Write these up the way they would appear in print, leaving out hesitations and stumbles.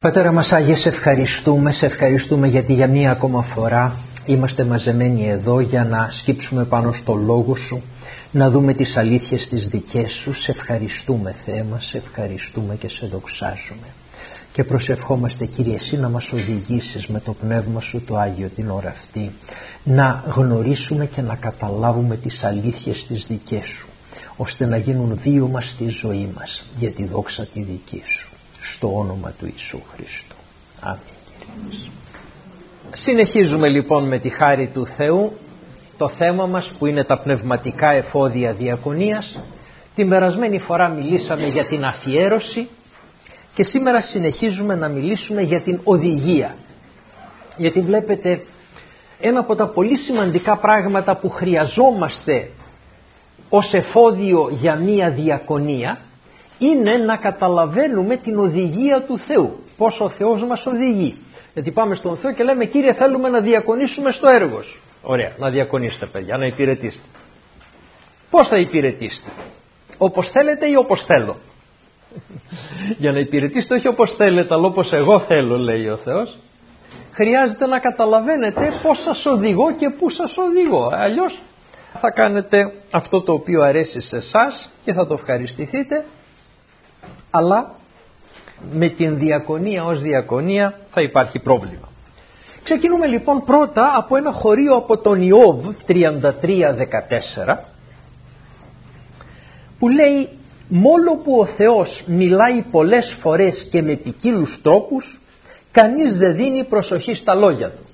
Πατέρα μας Άγιε, σε ευχαριστούμε γιατί για μία ακόμα φορά είμαστε μαζεμένοι εδώ για να σκύψουμε πάνω στο Λόγο Σου, να δούμε τις αλήθειες τις δικές Σου. Σε ευχαριστούμε Θεέ μας, σε ευχαριστούμε και σε δοξάζουμε. Και προσευχόμαστε Κύριε Εσύ να μας οδηγήσεις με το Πνεύμα Σου το Άγιο την ώρα αυτή, να γνωρίσουμε και να καταλάβουμε τις αλήθειες τις δικές Σου, ώστε να γίνουν βίωμα στη ζωή μας για τη δόξα τη δική Σου. Στο όνομα του Ιησού Χριστού. Αμήν. Συνεχίζουμε λοιπόν με τη χάρη του Θεού το θέμα μας που είναι τα πνευματικά εφόδια διακονίας. Την περασμένη φορά μιλήσαμε για την αφιέρωση και σήμερα συνεχίζουμε να μιλήσουμε για την οδηγία. Γιατί βλέπετε, ένα από τα πολύ σημαντικά πράγματα που χρειαζόμαστε ως εφόδιο για μία διακονία είναι να καταλαβαίνουμε την οδηγία του Θεού, πώς ο Θεός μας οδηγεί. Γιατί πάμε στον Θεό και λέμε Κύριε θέλουμε να διακονήσουμε στο έργο Σου. Ωραία, να διακονήσετε παιδιά, να υπηρετήσετε. Πώς θα υπηρετήσετε? Όπως θέλετε ή όπως θέλω? Για να υπηρετήσετε όχι όπως θέλετε αλλά όπως εγώ θέλω, λέει ο Θεός. Χρειάζεται να καταλαβαίνετε πώς σας οδηγώ και πού σας οδηγώ. Αλλιώς θα κάνετε αυτό το οποίο αρέσει σε εσάς και θα το ευχαριστηθείτε, αλλά με την διακονία ως διακονία θα υπάρχει πρόβλημα. Ξεκινούμε λοιπόν πρώτα από ένα χωρίο από τον Ιώβ 33:14 που λέει «Μόλο που ο Θεός μιλάει πολλές φορές και με ποικίλους τρόπους, κανείς δεν δίνει προσοχή στα λόγια του».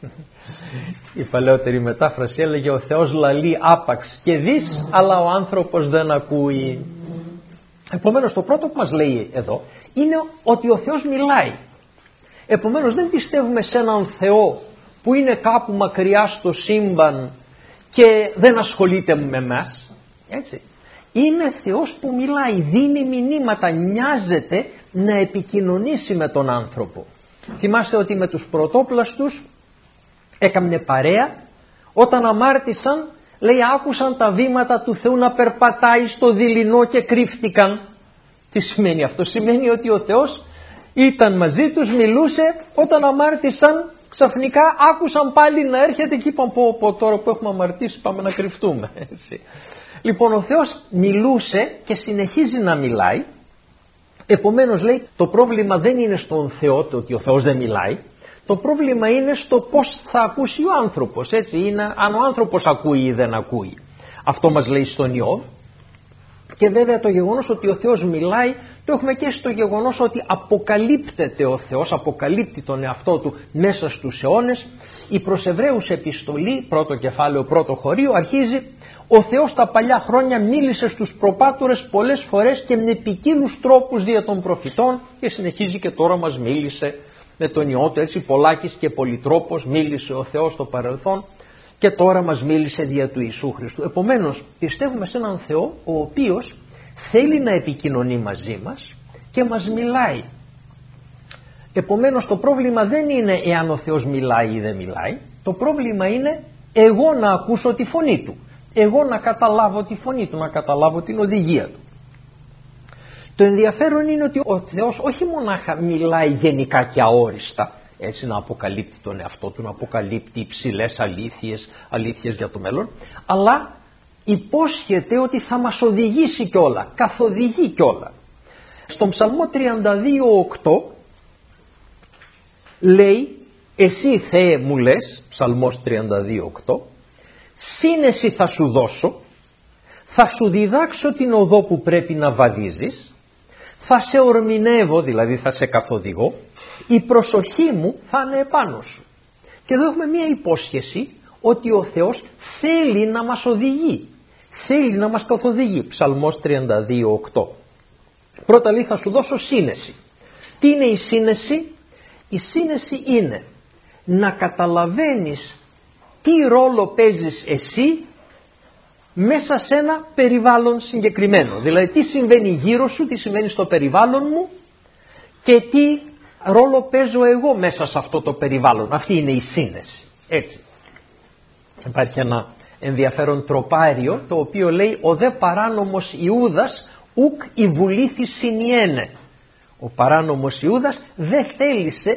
Η παλαιότερη μετάφραση έλεγε «Ο Θεός λαλεί άπαξ και δεις, αλλά ο άνθρωπος δεν ακούει». Επομένως το πρώτο που μας λέει εδώ είναι ότι ο Θεός μιλάει. Επομένως δεν πιστεύουμε σε έναν Θεό που είναι κάπου μακριά στο σύμπαν και δεν ασχολείται με μας. Έτσι. Είναι Θεός που μιλάει, δίνει μηνύματα, νοιάζεται να επικοινωνήσει με τον άνθρωπο. Θυμάστε ότι με τους πρωτόπλαστους έκαμνε παρέα, όταν αμάρτησαν λέει άκουσαν τα βήματα του Θεού να περπατάει στο δειλινό και κρύφτηκαν. Τι σημαίνει αυτό? Σημαίνει ότι ο Θεός ήταν μαζί τους, μιλούσε, όταν αμάρτησαν ξαφνικά άκουσαν πάλι να έρχεται και είπαν πω τώρα που έχουμε αμαρτήσει πάμε να κρυφτούμε. Έτσι. Λοιπόν ο Θεός μιλούσε και συνεχίζει να μιλάει. Επομένως λέει το πρόβλημα δεν είναι στον Θεό το ότι ο Θεός δεν μιλάει. Το πρόβλημα είναι στο πώς θα ακούσει ο άνθρωπος, έτσι, είναι αν ο άνθρωπος ακούει ή δεν ακούει. Αυτό μας λέει στον Ιώβ. Και βέβαια το γεγονός ότι ο Θεός μιλάει το έχουμε και στο γεγονός ότι αποκαλύπτεται ο Θεός, αποκαλύπτει τον εαυτό του μέσα στους αιώνες. Η προς Εβραίους επιστολή, πρώτο κεφάλαιο, πρώτο χωρίο, αρχίζει «Ο Θεός τα παλιά χρόνια μίλησε στους προπάτορες πολλές φορές και με ποικίλους τρόπους δια των προφητών» και συνεχίζει και τώρα μας μίλησε με τον Υιό του, έτσι, πολλάκις και πολυτρόπος μίλησε ο Θεός στο παρελθόν και τώρα μας μίλησε δια του Ιησού Χριστού. Επομένως πιστεύουμε σε έναν Θεό ο οποίος θέλει να επικοινωνεί μαζί μας και μας μιλάει. Επομένως το πρόβλημα δεν είναι εάν ο Θεός μιλάει ή δεν μιλάει, το πρόβλημα είναι εγώ να ακούσω τη φωνή Του, εγώ να καταλάβω τη φωνή Του, να καταλάβω την οδηγία Του. Το ενδιαφέρον είναι ότι ο Θεός όχι μονάχα μιλάει γενικά και αόριστα, έτσι να αποκαλύπτει τον εαυτό Του, να αποκαλύπτει υψηλές αλήθειες για το μέλλον, αλλά υπόσχεται ότι θα μας οδηγήσει κιόλα, καθοδηγεί κιόλα. Στον Ψαλμό 32:8 λέει «Εσύ Θεέ μου λες», Ψαλμός 32:8, «Σύνεση θα σου δώσω, θα σου διδάξω την οδό που πρέπει να βαδίζεις, θα σε ορμηνεύω», δηλαδή θα σε καθοδηγώ, «η προσοχή μου θα είναι επάνω σου». Και εδώ έχουμε μία υπόσχεση ότι ο Θεός θέλει να μας οδηγεί, θέλει να μας καθοδηγεί. Ψαλμός 32:8. Πρώτα λέει θα σου δώσω σύνεση. Τι είναι η σύνεση? Η σύνεση είναι να καταλαβαίνεις τι ρόλο παίζεις εσύ μέσα σε ένα περιβάλλον συγκεκριμένο. Δηλαδή τι συμβαίνει γύρω σου, τι συμβαίνει στο περιβάλλον μου και τι ρόλο παίζω εγώ μέσα σε αυτό το περιβάλλον. Αυτή είναι η σύνεση. Έτσι. Υπάρχει ένα ενδιαφέρον τροπάριο το οποίο λέει «Ο δε παράνομος Ιούδας ουκ η βουλήθη συνιένε». Ο παράνομος Ιούδας δεν θέλησε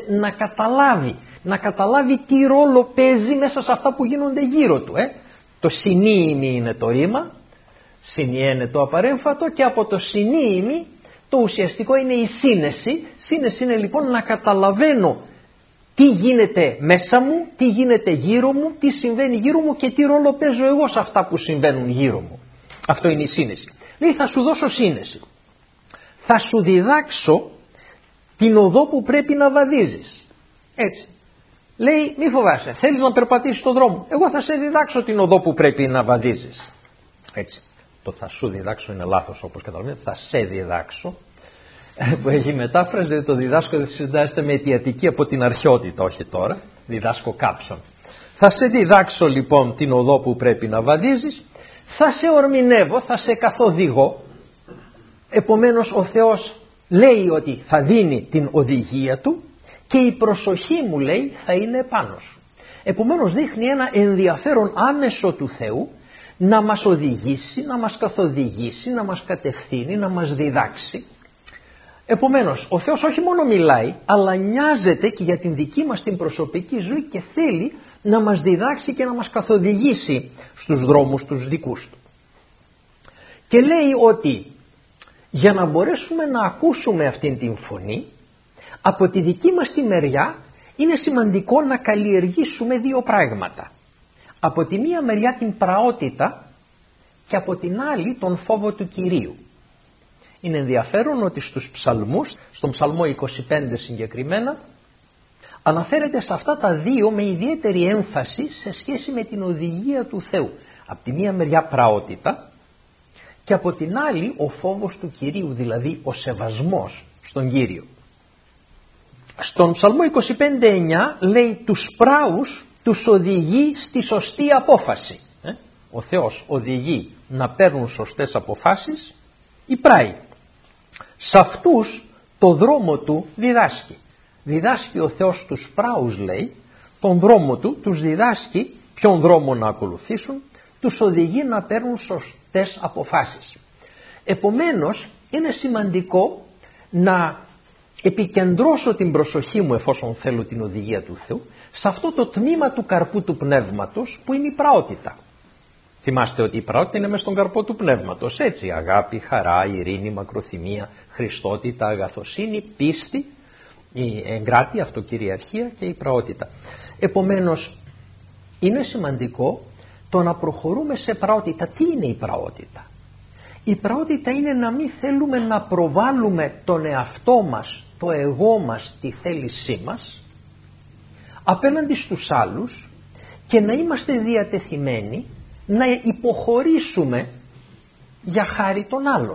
να καταλάβει τι ρόλο παίζει μέσα σε αυτά που γίνονται γύρω του. Το συνήημι είναι το ρήμα, συνιένε το απαρέμφατο, και από το συνήημι το ουσιαστικό είναι η σύνεση. Σύνεση είναι λοιπόν να καταλαβαίνω τι γίνεται μέσα μου, τι γίνεται γύρω μου, τι συμβαίνει γύρω μου και τι ρόλο παίζω εγώ σε αυτά που συμβαίνουν γύρω μου. Αυτό είναι η σύνεση. Λέει, θα σου δώσω σύνεση. Θα σου διδάξω την οδό που πρέπει να βαδίζεις. Έτσι. Λέει, μη φοβάσαι, θέλεις να περπατήσεις τον δρόμο, εγώ θα σε διδάξω την οδό που πρέπει να βαδίζεις. Έτσι. Το θα σου διδάξω είναι λάθος, όπως καταλαβαίνετε, θα σε διδάξω, που έχει μετάφραση, δηλαδή το διδάσκω δεν συντάσσεται με αιτιατική από την αρχαιότητα, όχι τώρα, διδάσκω κάποιον. Θα σε διδάξω λοιπόν την οδό που πρέπει να βαδίζεις, θα σε ορμηνεύω, θα σε καθοδηγώ. Επομένως ο Θεός λέει ότι θα δίνει την οδηγία του και η προσοχή μου, λέει, θα είναι επάνω σου. Επομένως δείχνει ένα ενδιαφέρον άμεσο του Θεού να μας οδηγήσει, να μας καθοδηγήσει, να μας κατευθύνει, να μας διδάξει. Επομένως ο Θεός όχι μόνο μιλάει, αλλά νοιάζεται και για την δική μας την προσωπική ζωή και θέλει να μας διδάξει και να μας καθοδηγήσει στους δρόμους τους δικούς του. Και λέει ότι για να μπορέσουμε να ακούσουμε αυτήν την φωνή, από τη δική μας τη μεριά είναι σημαντικό να καλλιεργήσουμε δύο πράγματα. Από τη μία μεριά την πραότητα και από την άλλη τον φόβο του Κυρίου. Είναι ενδιαφέρον ότι στους ψαλμούς, στον ψαλμό 25 συγκεκριμένα, αναφέρεται σε αυτά τα δύο με ιδιαίτερη έμφαση σε σχέση με την οδηγία του Θεού. Από τη μία μεριά πραότητα και από την άλλη ο φόβος του Κυρίου, δηλαδή ο σεβασμός στον Κύριο. Στον ψαλμό 25:9 λέει τους πράους τους οδηγεί στη σωστή απόφαση. Ο Θεός οδηγεί να παίρνουν σωστές αποφάσεις οι πράοι. Σε αυτούς το δρόμο του διδάσκει. Διδάσκει ο Θεός τους πράους, λέει, τον δρόμο του, τους διδάσκει ποιον δρόμο να ακολουθήσουν, τους οδηγεί να παίρνουν σωστές αποφάσεις. Επομένως είναι σημαντικό να επικεντρώσω την προσοχή μου, εφόσον θέλω την οδηγία του Θεού, σε αυτό το τμήμα του καρπού του πνεύματος που είναι η πραότητα. Θυμάστε ότι η πραότητα είναι μέσα στον καρπό του πνεύματος, έτσι, αγάπη, χαρά, ειρήνη, μακροθυμία, χριστότητα, αγαθοσύνη, πίστη, η εγκράτεια, αυτοκυριαρχία και η πραότητα. Επομένως είναι σημαντικό το να προχωρούμε σε πραότητα. Τι είναι η πραότητα? Η πραότητα είναι να μην θέλουμε να προβάλλουμε τον εαυτό μας, το εγώ μας, τη θέλησή μας απέναντι στους άλλους και να είμαστε διατεθειμένοι να υποχωρήσουμε για χάρη των άλλων.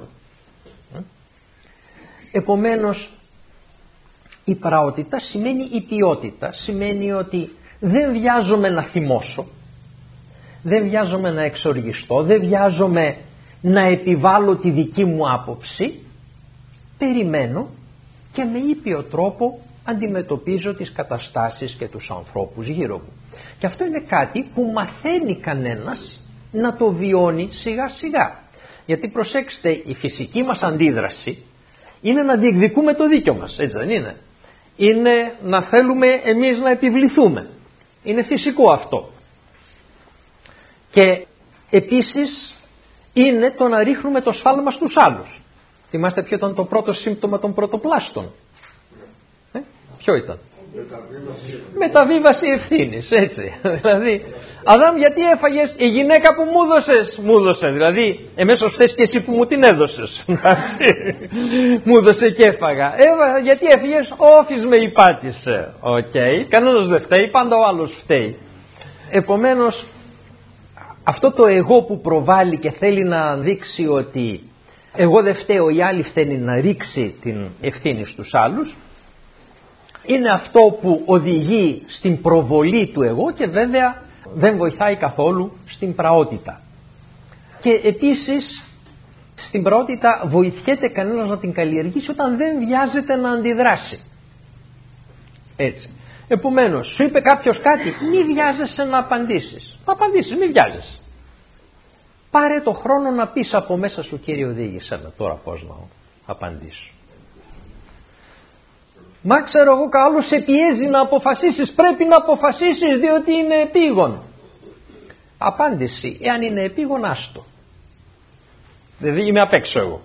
Επομένως η πραότητα σημαίνει η ποιότητα, σημαίνει ότι δεν βιάζομαι να θυμώσω, δεν βιάζομαι να εξοργιστώ, δεν βιάζομαι να επιβάλλω τη δική μου άποψη, περιμένω και με ήπιο τρόπο αντιμετωπίζω τις καταστάσεις και τους ανθρώπους γύρω μου. Και αυτό είναι κάτι που μαθαίνει κανένας να το βιώνει σιγά σιγά. Γιατί προσέξτε, η φυσική μας αντίδραση είναι να διεκδικούμε το δίκιο μας, έτσι δεν είναι? Είναι να θέλουμε εμείς να επιβληθούμε. Είναι φυσικό αυτό. Και επίσης είναι το να ρίχνουμε το σφάλμα στους άλλους. Θυμάστε ποιο ήταν το πρώτο σύμπτωμα των πρωτοπλάστων? Ποιο ήταν? Μεταβίβαση ευθύνης, έτσι. Δηλαδή, Αδάμ, γιατί έφαγες? Η γυναίκα που μου έδωσε. Δηλαδή, εμέσως θες και εσύ που μου την έδωσες. Μου έδωσε και έφαγα. Γιατί έφυγες? Όφης με υπάτησε. Κανένας δεν φταίει, πάντα ο άλλος φταίει. Επομένως, αυτό το εγώ που προβάλλει και θέλει να δείξει ότι εγώ δεν φταίω, οι άλλοι φταίνει, να ρίξει την ευθύνη στους άλλους, είναι αυτό που οδηγεί στην προβολή του εγώ και βέβαια δεν βοηθάει καθόλου στην πραότητα. Και επίσης στην πραότητα βοηθιέται κανένας να την καλλιεργήσει όταν δεν βιάζεται να αντιδράσει. Έτσι. Επομένως, σου είπε κάποιος κάτι, μη βιάζεσαι να απαντήσεις. Να απαντήσεις, μη βιάζεσαι. Πάρε το χρόνο να πεις από μέσα σου, Κύριε, οδήγησέ με τώρα πώς να απαντήσω. Μα ξέρω εγώ, καλώς σε πιέζει να αποφασίσεις, πρέπει να αποφασίσεις διότι είναι επίγον. Απάντηση, εάν είναι επίγον, άστο. Δηλαδή είμαι απ' έξω εγώ.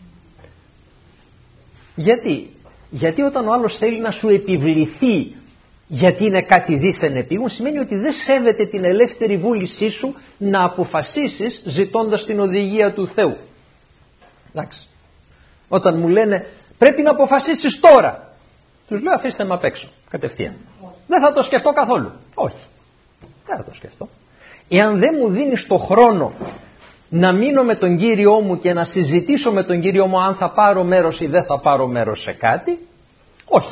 Γιατί όταν ο άλλος θέλει να σου επιβληθεί γιατί είναι κάτι δίθεν επίγον, σημαίνει ότι δεν σέβεται την ελεύθερη βούλησή σου να αποφασίσεις ζητώντας την οδηγία του Θεού. Εντάξει. Όταν μου λένε πρέπει να αποφασίσεις τώρα, τους λέω αφήστε με απ' έξω κατευθείαν. Δεν θα το σκεφτώ καθόλου. Όχι, δεν θα το σκεφτώ. Εάν δεν μου δίνεις το χρόνο να μείνω με τον Κύριό μου και να συζητήσω με τον Κύριό μου αν θα πάρω μέρος ή δεν θα πάρω μέρος σε κάτι, όχι.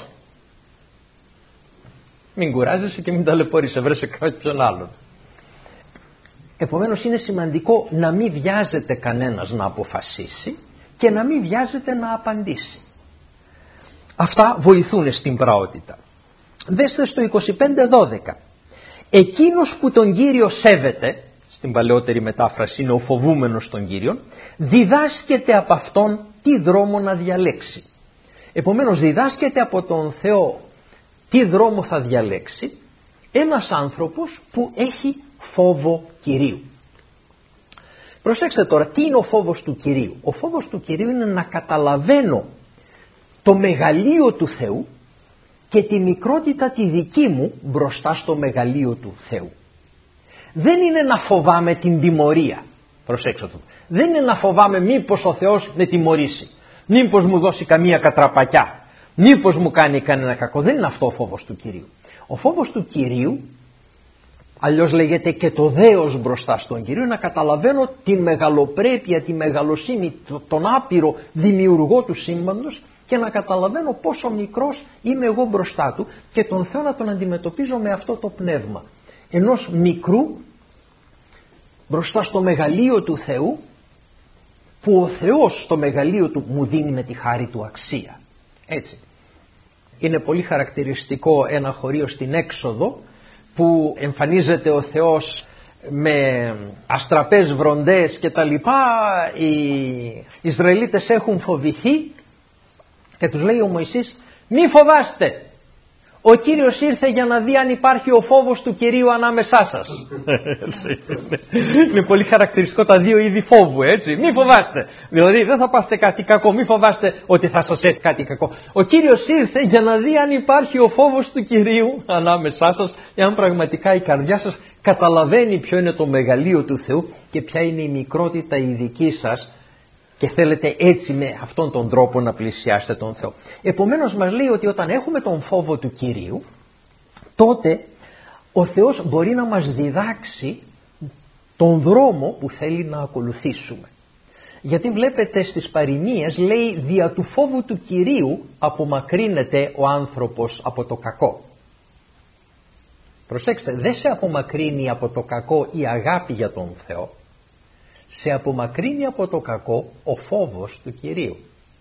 Μην κουράζεσαι και μην ταλαιπωρείσαι, βρέσε κάποιον άλλον. Επομένως είναι σημαντικό να μην βιάζεται κανένας να αποφασίσει και να μην βιάζεται να απαντήσει. Αυτά βοηθούν στην πραότητα. Δέστε στο 25:12. Εκείνος που τον Κύριο σέβεται, στην παλαιότερη μετάφραση είναι ο φοβούμενος τον Κύριον, διδάσκεται από Αυτόν τι δρόμο να διαλέξει. Επομένως διδάσκεται από τον Θεό τι δρόμο θα διαλέξει ένας άνθρωπος που έχει φόβο Κυρίου. Προσέξτε τώρα, τι είναι ο φόβος του Κυρίου. Ο φόβος του Κυρίου είναι να καταλαβαίνω το μεγαλείο του Θεού και τη μικρότητα τη δική μου μπροστά στο μεγαλείο του Θεού. Δεν είναι να φοβάμαι την τιμωρία. Προσέξτε το. Δεν είναι να φοβάμαι μήπως ο Θεός με τιμωρήσει. Μήπως μου δώσει καμία κατραπακιά. Μήπως μου κάνει κανένα κακό. Δεν είναι αυτό ο φόβος του Κυρίου. Ο φόβος του Κυρίου, αλλιώς λέγεται και το δέος μπροστά στον Κύριο, να καταλαβαίνω τη μεγαλοπρέπεια, τη μεγαλοσύνη, τον άπειρο δημιουργό του σύμπαντος και να καταλαβαίνω πόσο μικρός είμαι εγώ μπροστά του και τον Θεό να τον αντιμετωπίζω με αυτό το πνεύμα. Ενός μικρού μπροστά στο μεγαλείο του Θεού, που ο Θεός στο μεγαλείο του μου δίνει με τη χάρη του αξία. Έτσι. Είναι πολύ χαρακτηριστικό ένα χωρίο στην Έξοδο που εμφανίζεται ο Θεός με αστραπές βροντές και τα λοιπά. Οι Ισραηλίτες έχουν φοβηθεί και τους λέει ο Μωυσής, μη φοβάστε, ο Κύριος ήρθε για να δει αν υπάρχει ο φόβος του Κυρίου ανάμεσά σας. Είναι πολύ χαρακτηριστικό τα δύο είδη φόβου, έτσι. Μη φοβάστε, δηλαδή δεν θα πάθετε κάτι κακό, μη φοβάστε ότι θα σας έρθει κάτι κακό. Ο Κύριος ήρθε για να δει αν υπάρχει ο φόβος του Κυρίου ανάμεσά σας, εάν πραγματικά η καρδιά σας καταλαβαίνει ποιο είναι το μεγαλείο του Θεού και ποια είναι η μικρότητα η δική σας και θέλετε έτσι με αυτόν τον τρόπο να πλησιάσετε τον Θεό. Επομένως μας λέει ότι όταν έχουμε τον φόβο του Κυρίου, τότε ο Θεός μπορεί να μας διδάξει τον δρόμο που θέλει να ακολουθήσουμε. Γιατί βλέπετε στις παροιμίες λέει δια του φόβου του Κυρίου απομακρύνεται ο άνθρωπος από το κακό. Προσέξτε, δεν σε απομακρύνει από το κακό η αγάπη για τον Θεό. Σε απομακρύνει από το κακό ο φόβος του Κυρίου.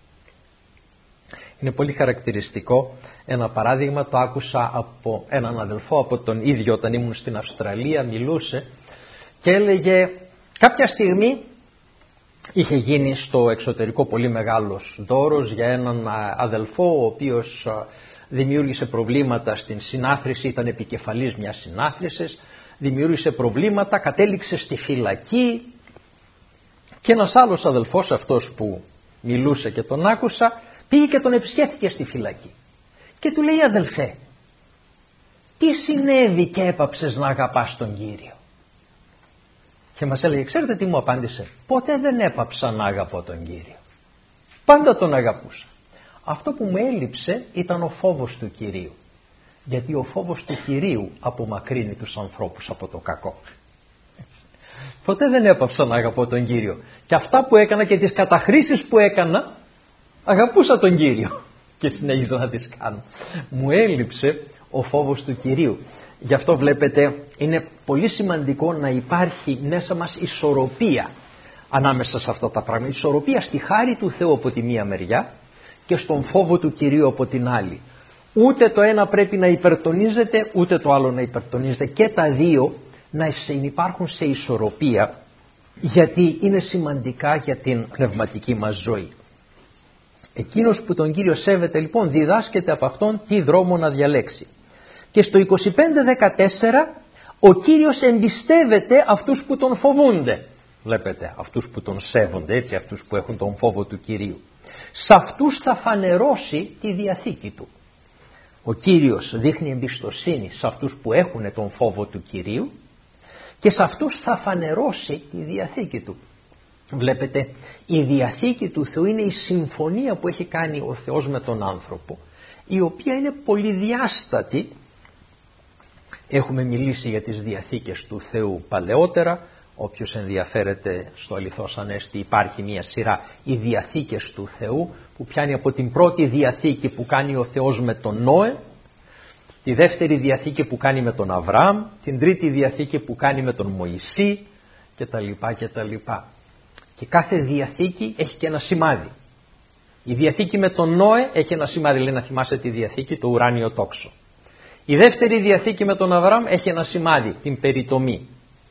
Είναι πολύ χαρακτηριστικό ένα παράδειγμα, το άκουσα από έναν αδελφό από τον ίδιο όταν ήμουν στην Αυστραλία, μιλούσε και έλεγε κάποια στιγμή είχε γίνει στο εξωτερικό πολύ μεγάλος δώρος για έναν αδελφό ο οποίος δημιούργησε προβλήματα στην συνάθρηση, ήταν επικεφαλής μιας συνάθρησης, δημιούργησε προβλήματα, κατέληξε στη φυλακή. Και ένας άλλος αδελφός, αυτός που μιλούσε και τον άκουσα, πήγε και τον επισκέφθηκε στη φυλακή. Και του λέει, αδελφέ, τι συνέβη και έπαψες να αγαπάς τον Κύριο? Και μας έλεγε, ξέρετε τι μου απάντησε? Ποτέ δεν έπαψα να αγαπώ τον Κύριο. Πάντα τον αγαπούσα. Αυτό που μου έλειψε ήταν ο φόβος του Κυρίου. Γιατί ο φόβος του Κυρίου απομακρύνει τους ανθρώπους από το κακό. Ποτέ δεν έπαψα να αγαπώ τον Κύριο. Και αυτά που έκανα και τις καταχρήσεις που έκανα, αγαπούσα τον Κύριο. Και συνέχιζα να τις κάνω. Μου έλειψε ο φόβος του Κυρίου. Γι' αυτό βλέπετε είναι πολύ σημαντικό να υπάρχει μέσα μας ισορροπία ανάμεσα σε αυτά τα πράγματα. Ισορροπία στη χάρη του Θεού από τη μία μεριά και στον φόβο του Κυρίου από την άλλη. Ούτε το ένα πρέπει να υπερτονίζεται, ούτε το άλλο να υπερτονίζεται. Και τα δύο να υπάρχουν σε ισορροπία, γιατί είναι σημαντικά για την πνευματική μας ζωή. Εκείνος που τον Κύριο σέβεται λοιπόν διδάσκεται από αυτόν τι δρόμο να διαλέξει. Και στο 25:14 ο Κύριος εμπιστεύεται αυτούς που τον φοβούνται. Βλέπετε, αυτούς που τον σέβονται, έτσι, αυτούς που έχουν τον φόβο του Κυρίου. Σε αυτούς θα φανερώσει τη Διαθήκη του. Ο Κύριος δείχνει εμπιστοσύνη σε αυτούς που έχουν τον φόβο του Κυρίου και σε αυτούς θα φανερώσει τη Διαθήκη του. Βλέπετε, η Διαθήκη του Θεού είναι η συμφωνία που έχει κάνει ο Θεός με τον άνθρωπο, η οποία είναι πολυδιάστατη. Έχουμε μιλήσει για τις Διαθήκες του Θεού παλαιότερα. Όποιος ενδιαφέρεται, στο Αληθώς Ανέστη υπάρχει μια σειρά, οι Διαθήκες του Θεού, που πιάνει από την πρώτη Διαθήκη που κάνει ο Θεός με τον Νόε, τη δεύτερη Διαθήκη που κάνει με τον Αβραάμ, την τρίτη Διαθήκη που κάνει με τον Μωυσή κτλ. Και κάθε Διαθήκη έχει και ένα σημάδι. Η Διαθήκη με τον Νόε έχει ένα σημάδι, λέει, να θυμάσαι τη Διαθήκη, το ουράνιο τόξο. Η δεύτερη Διαθήκη με τον Αβραάμ έχει ένα σημάδι, την περιτομή.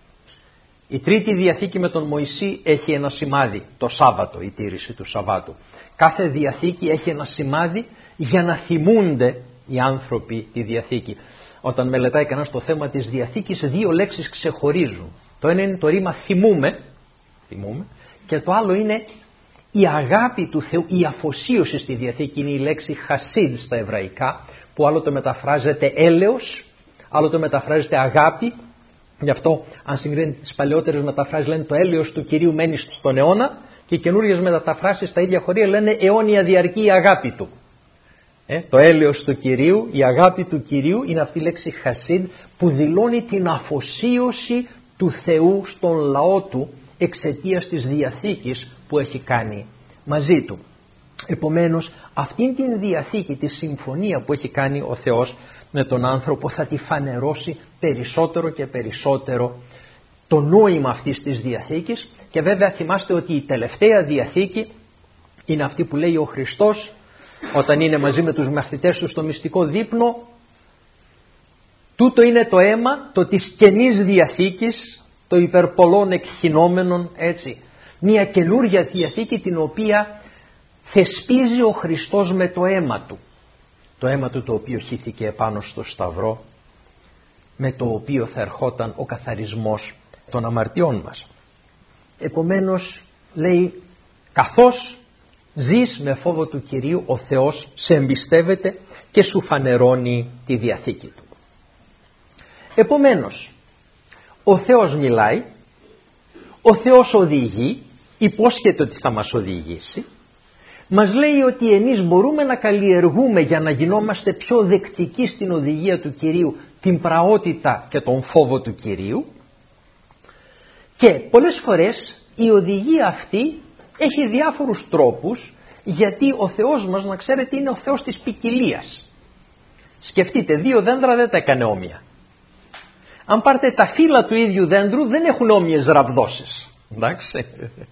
Η τρίτη Διαθήκη με τον Μωυσή έχει ένα σημάδι, το Σάββατο, η τήρηση του Σαββάτου. Κάθε Διαθήκη έχει ένα σημάδι για να θυμούνται οι άνθρωποι τη Διαθήκη. Όταν μελετάει κανένας το θέμα της Διαθήκης, δύο λέξεις ξεχωρίζουν. Το ένα είναι το ρήμα θυμούμε, και το άλλο είναι η αγάπη του Θεού, η αφοσίωση στη Διαθήκη. Είναι η λέξη χασίδ στα εβραϊκά, που άλλο το μεταφράζεται έλεος, άλλο το μεταφράζεται αγάπη. Γι' αυτό, αν συγκρίνετε τις παλαιότερες μεταφράσεις, λένε το έλεος του Κυρίου μένει στον αιώνα, και οι καινούργιες μεταφράσεις στα ίδια χωρία λένε αιώνια διαρκεί η αγάπη του. Το έλεος του Κυρίου, η αγάπη του Κυρίου, είναι αυτή η λέξη χασίδ, που δηλώνει την αφοσίωση του Θεού στον λαό του εξαιτίας της Διαθήκης που έχει κάνει μαζί του. Επομένως, αυτήν την Διαθήκη, τη συμφωνία που έχει κάνει ο Θεός με τον άνθρωπο, θα τη φανερώσει περισσότερο και περισσότερο το νόημα αυτής της Διαθήκης. Και βέβαια θυμάστε ότι η τελευταία Διαθήκη είναι αυτή που λέει ο Χριστός όταν είναι μαζί με τους μαθητές του στο μυστικό δείπνο: τούτο είναι το αίμα το της καινής Διαθήκης, το υπερπολών εκχυνόμενων, έτσι. Μια καινούργια Διαθήκη την οποία θεσπίζει ο Χριστός με το αίμα του. Το αίμα του το οποίο χύθηκε επάνω στο Σταυρό, με το οποίο θα ερχόταν ο καθαρισμός των αμαρτιών μας. Επομένως, λέει, καθώς ζεις με φόβο του Κυρίου, ο Θεός σε εμπιστεύεται και σου φανερώνει τη Διαθήκη του. Επομένως, ο Θεός μιλάει, ο Θεός οδηγεί, υπόσχεται ότι θα μας οδηγήσει, μας λέει ότι εμείς μπορούμε να καλλιεργούμε για να γινόμαστε πιο δεκτικοί στην οδηγία του Κυρίου την πραότητα και τον φόβο του Κυρίου, και πολλές φορές η οδηγία αυτή έχει διάφορους τρόπους, γιατί ο Θεός μας, να ξέρετε, είναι ο Θεός της ποικιλίας. Σκεφτείτε, δύο δέντρα δεν τα έκανε όμοια. Αν πάρετε τα φύλλα του ίδιου δέντρου δεν έχουν όμοιες ραβδώσεις. Εντάξει.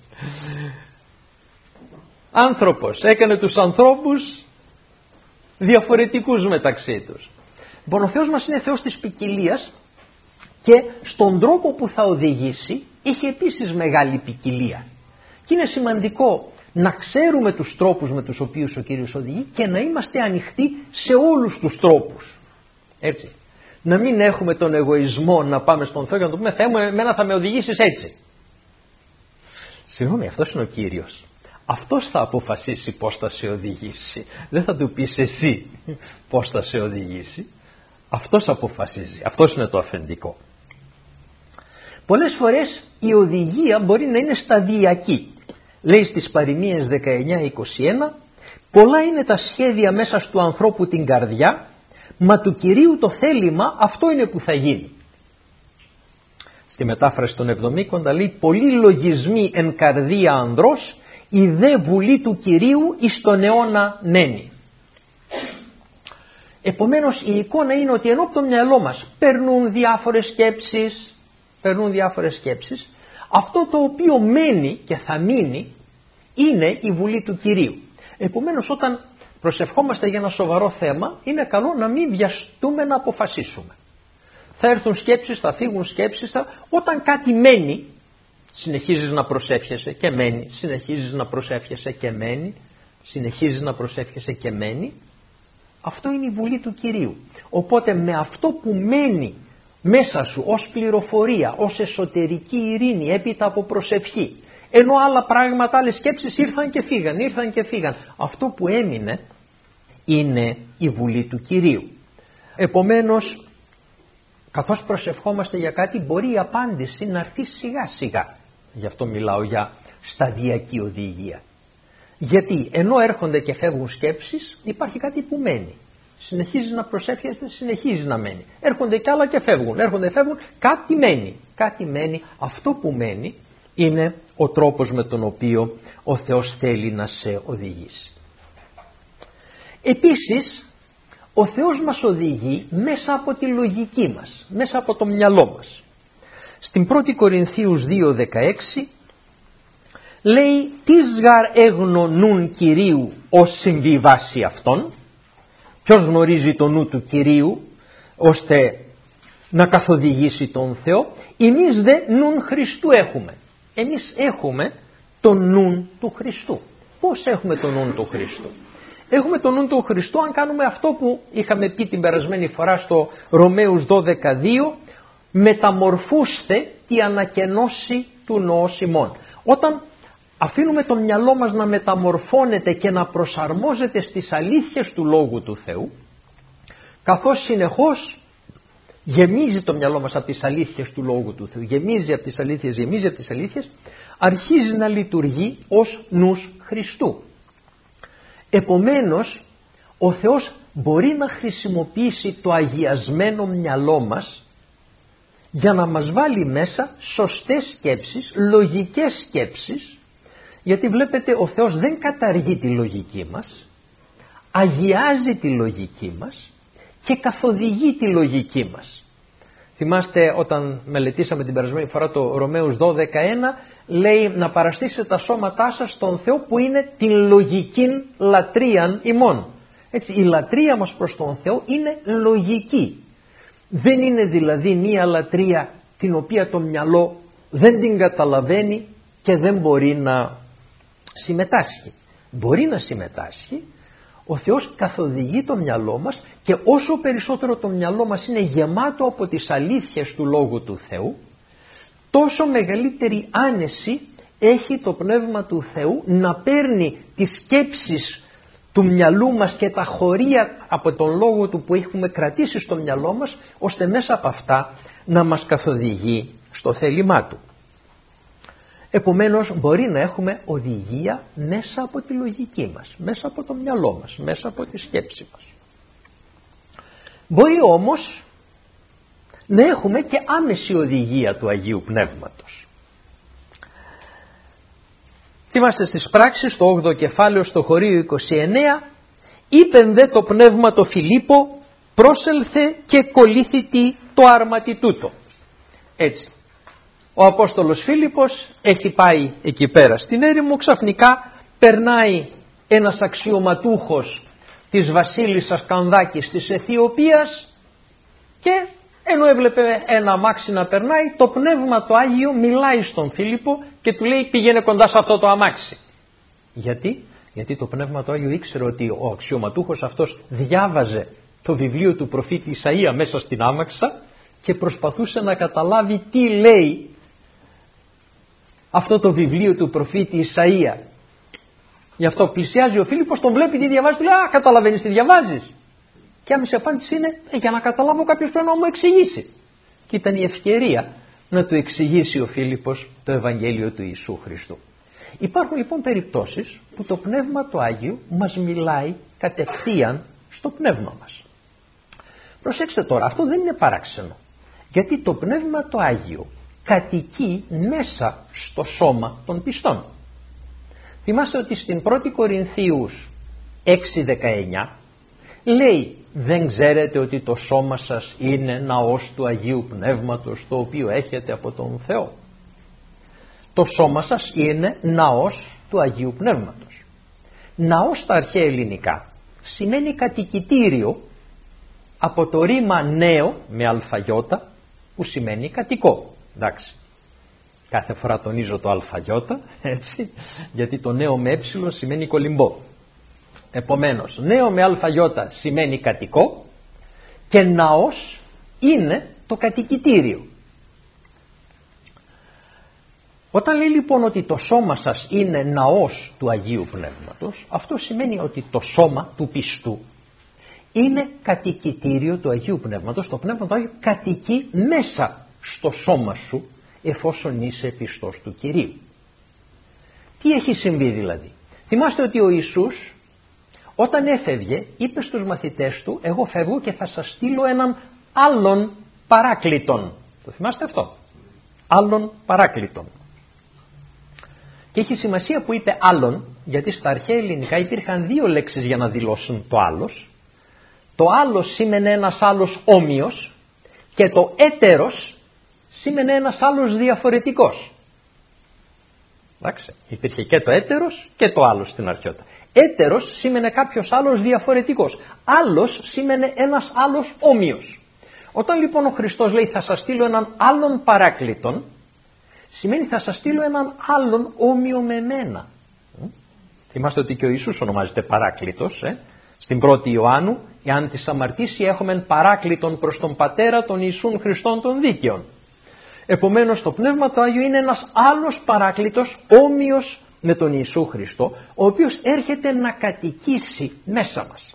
Άνθρωπος έκανε τους ανθρώπους διαφορετικούς μεταξύ τους. Λοιπόν, ο Θεός μας είναι Θεός της ποικιλίας και στον τρόπο που θα οδηγήσει έχει επίσης μεγάλη ποικιλία. Και είναι σημαντικό να ξέρουμε τους τρόπους με τους οποίους ο Κύριος οδηγεί και να είμαστε ανοιχτοί σε όλους τους τρόπους. Έτσι. Να μην έχουμε τον εγωισμό να πάμε στον Θεό και να του πούμε: Θεέ μου, εμένα θα με οδηγήσεις έτσι. Συγγνώμη, αυτός είναι ο Κύριος. Αυτός θα αποφασίσει πώς θα σε οδηγήσει. Δεν θα του πεις εσύ πώς θα σε οδηγήσει. Αυτός αποφασίζει. Αυτός είναι το αφεντικό. Πολλές φορές η οδηγία μπορεί να είναι σταδιακή. Λέει στις Παροιμίες 19-21: πολλά είναι τα σχέδια μέσα του ανθρώπου την καρδιά, μα του Κυρίου το θέλημα αυτό είναι που θα γίνει. Στη μετάφραση των Εβδομήκοντα λέει: πολλοί λογισμοί εν καρδία ανδρός, η δε βουλή του Κυρίου εις τον αιώνα νένει. Επομένως η εικόνα είναι ότι ενώ από το μυαλό μας περνούν διάφορες σκέψεις, αυτό το οποίο μένει και θα μείνει είναι η βουλή του Κυρίου. Επομένως, όταν προσευχόμαστε για ένα σοβαρό θέμα, είναι καλό να μην βιαστούμε να αποφασίσουμε. Θα έρθουν σκέψεις, θα φύγουν σκέψεις, όταν κάτι μένει, συνεχίζεις να προσεύχεσαι και μένει, συνεχίζεις να προσεύχεσαι και μένει, συνεχίζεις να προσεύχεσαι και μένει. Αυτό είναι η Βουλή του Κυρίου. Οπότε με αυτό που μένει μέσα σου ως πληροφορία, ως εσωτερική ειρήνη έπειτα από προσευχή, ενώ άλλα πράγματα, άλλες σκέψεις ήρθαν και φύγαν, αυτό που έμεινε είναι η Βουλή του Κυρίου. Επομένως, καθώς προσευχόμαστε για κάτι, μπορεί η απάντηση να έρθει σιγά σιγά. Γι' αυτό μιλάω για σταδιακή οδηγία. Γιατί ενώ έρχονται και φεύγουν σκέψεις, υπάρχει κάτι που μένει. Συνεχίζεις να προσεύχεσαι, συνεχίζει να μένει. Έρχονται κι άλλα και φεύγουν, κάτι μένει. Αυτό που μένει είναι ο τρόπος με τον οποίο ο Θεός θέλει να σε οδηγήσει. Επίσης, ο Θεός μας οδηγεί μέσα από τη λογική μας, μέσα από το μυαλό μας. Στην 1η Κορινθίους 2:16 λέει «Τις γαρ έγνωνουν Κυρίου ως συμβιβάσει αυτόν». Ποιος γνωρίζει το νου του Κυρίου ώστε να καθοδηγήσει τον Θεό? «Εμείς δε νουν Χριστού έχουμε». Εμείς έχουμε το νου του Χριστού. Πώς έχουμε το νου του Χριστού? Έχουμε το νου του Χριστού αν κάνουμε αυτό που είχαμε πει την περασμένη φορά στο Ρωμαίους 12:2, «Μεταμορφούστε τη ανακαινώση του νοός ημών». Όταν αφήνουμε το μυαλό μας να μεταμορφώνεται και να προσαρμόζεται στις αλήθειες του Λόγου του Θεού, καθώς συνεχώς γεμίζει το μυαλό μας από τις αλήθειες του Λόγου του Θεού, γεμίζει από τις αλήθειες, αρχίζει να λειτουργεί ως νους Χριστού. Επομένως, ο Θεός μπορεί να χρησιμοποιήσει το αγιασμένο μυαλό μας για να μας βάλει μέσα σωστές σκέψεις, λογικές σκέψεις, γιατί βλέπετε ο Θεός δεν καταργεί τη λογική μας, αγιάζει τη λογική μας και καθοδηγεί τη λογική μας. Θυμάστε όταν μελετήσαμε την περασμένη φορά το Ρωμαίους 12:1, λέει να παραστήσετε τα σώματά σας στον Θεό που είναι την λογικήν λατρείαν ημών. Έτσι, η λατρεία μας προς τον Θεό είναι λογική. Δεν είναι δηλαδή μία λατρεία την οποία το μυαλό δεν την καταλαβαίνει και δεν μπορεί να συμμετάσχει. Μπορεί να συμμετάσχει. Ο Θεός καθοδηγεί το μυαλό μας και όσο περισσότερο το μυαλό μας είναι γεμάτο από τις αλήθειες του Λόγου του Θεού, τόσο μεγαλύτερη άνεση έχει το Πνεύμα του Θεού να παίρνει τις σκέψεις του μυαλού μας και τα χωρία από τον Λόγο του που έχουμε κρατήσει στο μυαλό μας, ώστε μέσα από αυτά να μας καθοδηγεί στο θέλημά του. Επομένως μπορεί να έχουμε οδηγία μέσα από τη λογική μας, μέσα από το μυαλό μας, μέσα από τη σκέψη μας. Μπορεί όμως να έχουμε και άμεση οδηγία του Αγίου Πνεύματος. Θυμάστε στις πράξεις, το 8ο κεφάλαιο στο χωρίο 29, «Είπεν δε το πνεύμα το Φιλίππο, πρόσελθε και κολλήθητη το άρματι τούτο». Έτσι. Ο Απόστολος Φίλιππος έχει πάει εκεί πέρα στην έρημο, ξαφνικά περνάει ένας αξιωματούχος της βασίλισσας Κανδάκης της Αιθιοπίας και ενώ έβλεπε ένα αμάξι να περνάει, το Πνεύμα το Άγιο μιλάει στον Φίλιππο και του λέει πήγαινε κοντά σε αυτό το αμάξι. Γιατί το Πνεύμα το Άγιο ήξερε ότι ο αξιωματούχος αυτός διάβαζε το βιβλίο του προφήτη Ισαΐα μέσα στην άμαξα και προσπαθούσε να καταλάβει τι λέει αυτό το βιβλίο του προφήτη Ισαΐα. Γι' αυτό πλησιάζει ο Φίλιππος, τον βλέπει τι διαβάζει, του λέει «Α, καταλαβαίνεις τι διαβάζεις?» Και άμεση απάντηση είναι «Για να καταλάβω κάποιος πρέπει να μου εξηγήσει». Και ήταν η ευκαιρία να του εξηγήσει ο Φίλιππος το Ευαγγέλιο του Ιησού Χριστού. Υπάρχουν λοιπόν περιπτώσεις που το Πνεύμα το Άγιο μας μιλάει κατευθείαν στο πνεύμα μας. Προσέξτε τώρα, αυτό δεν είναι παράξενο. Γιατί το Πνεύμα το Άγιο κατοικεί μέσα στο σώμα των πιστών. Θυμάστε ότι στην 1η Κορινθίους 6:19 λέει «Δεν ξέρετε ότι το σώμα σας είναι ναός του Αγίου Πνεύματος το οποίο έχετε από τον Θεό?» Το σώμα σας είναι ναός του Αγίου Πνεύματος. Ναός στα αρχαία ελληνικά σημαίνει κατοικητήριο από το ρήμα νέο με αλφαγιώτα που σημαίνει κατοικό. Εντάξει, κάθε φορά τονίζω το αλφαγιώτα, έτσι, γιατί το νέο με έψιλο σημαίνει κολυμπό. Επομένως, νέο με αλφαγιώτα σημαίνει κατοικό και ναός είναι το κατοικητήριο. Όταν λέει λοιπόν ότι το σώμα σας είναι ναός του Αγίου Πνεύματος, αυτό σημαίνει ότι το σώμα του πιστού είναι κατοικητήριο του Αγίου Πνεύματος. Το Πνεύμα του Άγιο κατοικεί μέσα στο σώμα σου εφόσον είσαι πιστός του Κυρίου. Τι έχει συμβεί δηλαδή? Θυμάστε ότι ο Ιησούς όταν έφευγε είπε στους μαθητές του, εγώ φεύγω και θα σας στείλω έναν άλλον παράκλητον. Το θυμάστε αυτό? Άλλον παράκλητον. Και έχει σημασία που είπε άλλον, γιατί στα αρχαία ελληνικά υπήρχαν δύο λέξεις για να δηλώσουν το άλλος. Το άλλος σήμαινε ένας άλλος όμοιος και το έτερος σήμαινε ένας άλλος διαφορετικός. Εντάξει, υπήρχε και το έτερος και το άλλος στην αρχαιότητα. Έτερος σήμαινε κάποιος άλλος διαφορετικός. Άλλος σήμαινε ένας άλλος όμοιος. Όταν λοιπόν ο Χριστός λέει θα σας στείλω έναν άλλον παράκλητον, σημαίνει θα σας στείλω έναν άλλον όμοιο με μένα. Θυμάστε ότι και ο Ιησούς ονομάζεται παράκλητος. Στην 1η Ιωάννου, εάν της αμαρτήσει έχουμε παράκλητον προς τον Πατέρα των Ιησούν Χριστών των δίκαιων. Επομένως το Πνεύμα του Άγιο είναι ένας άλλος παράκλητος όμοιος με τον Ιησού Χριστό, ο οποίος έρχεται να κατοικήσει μέσα μας.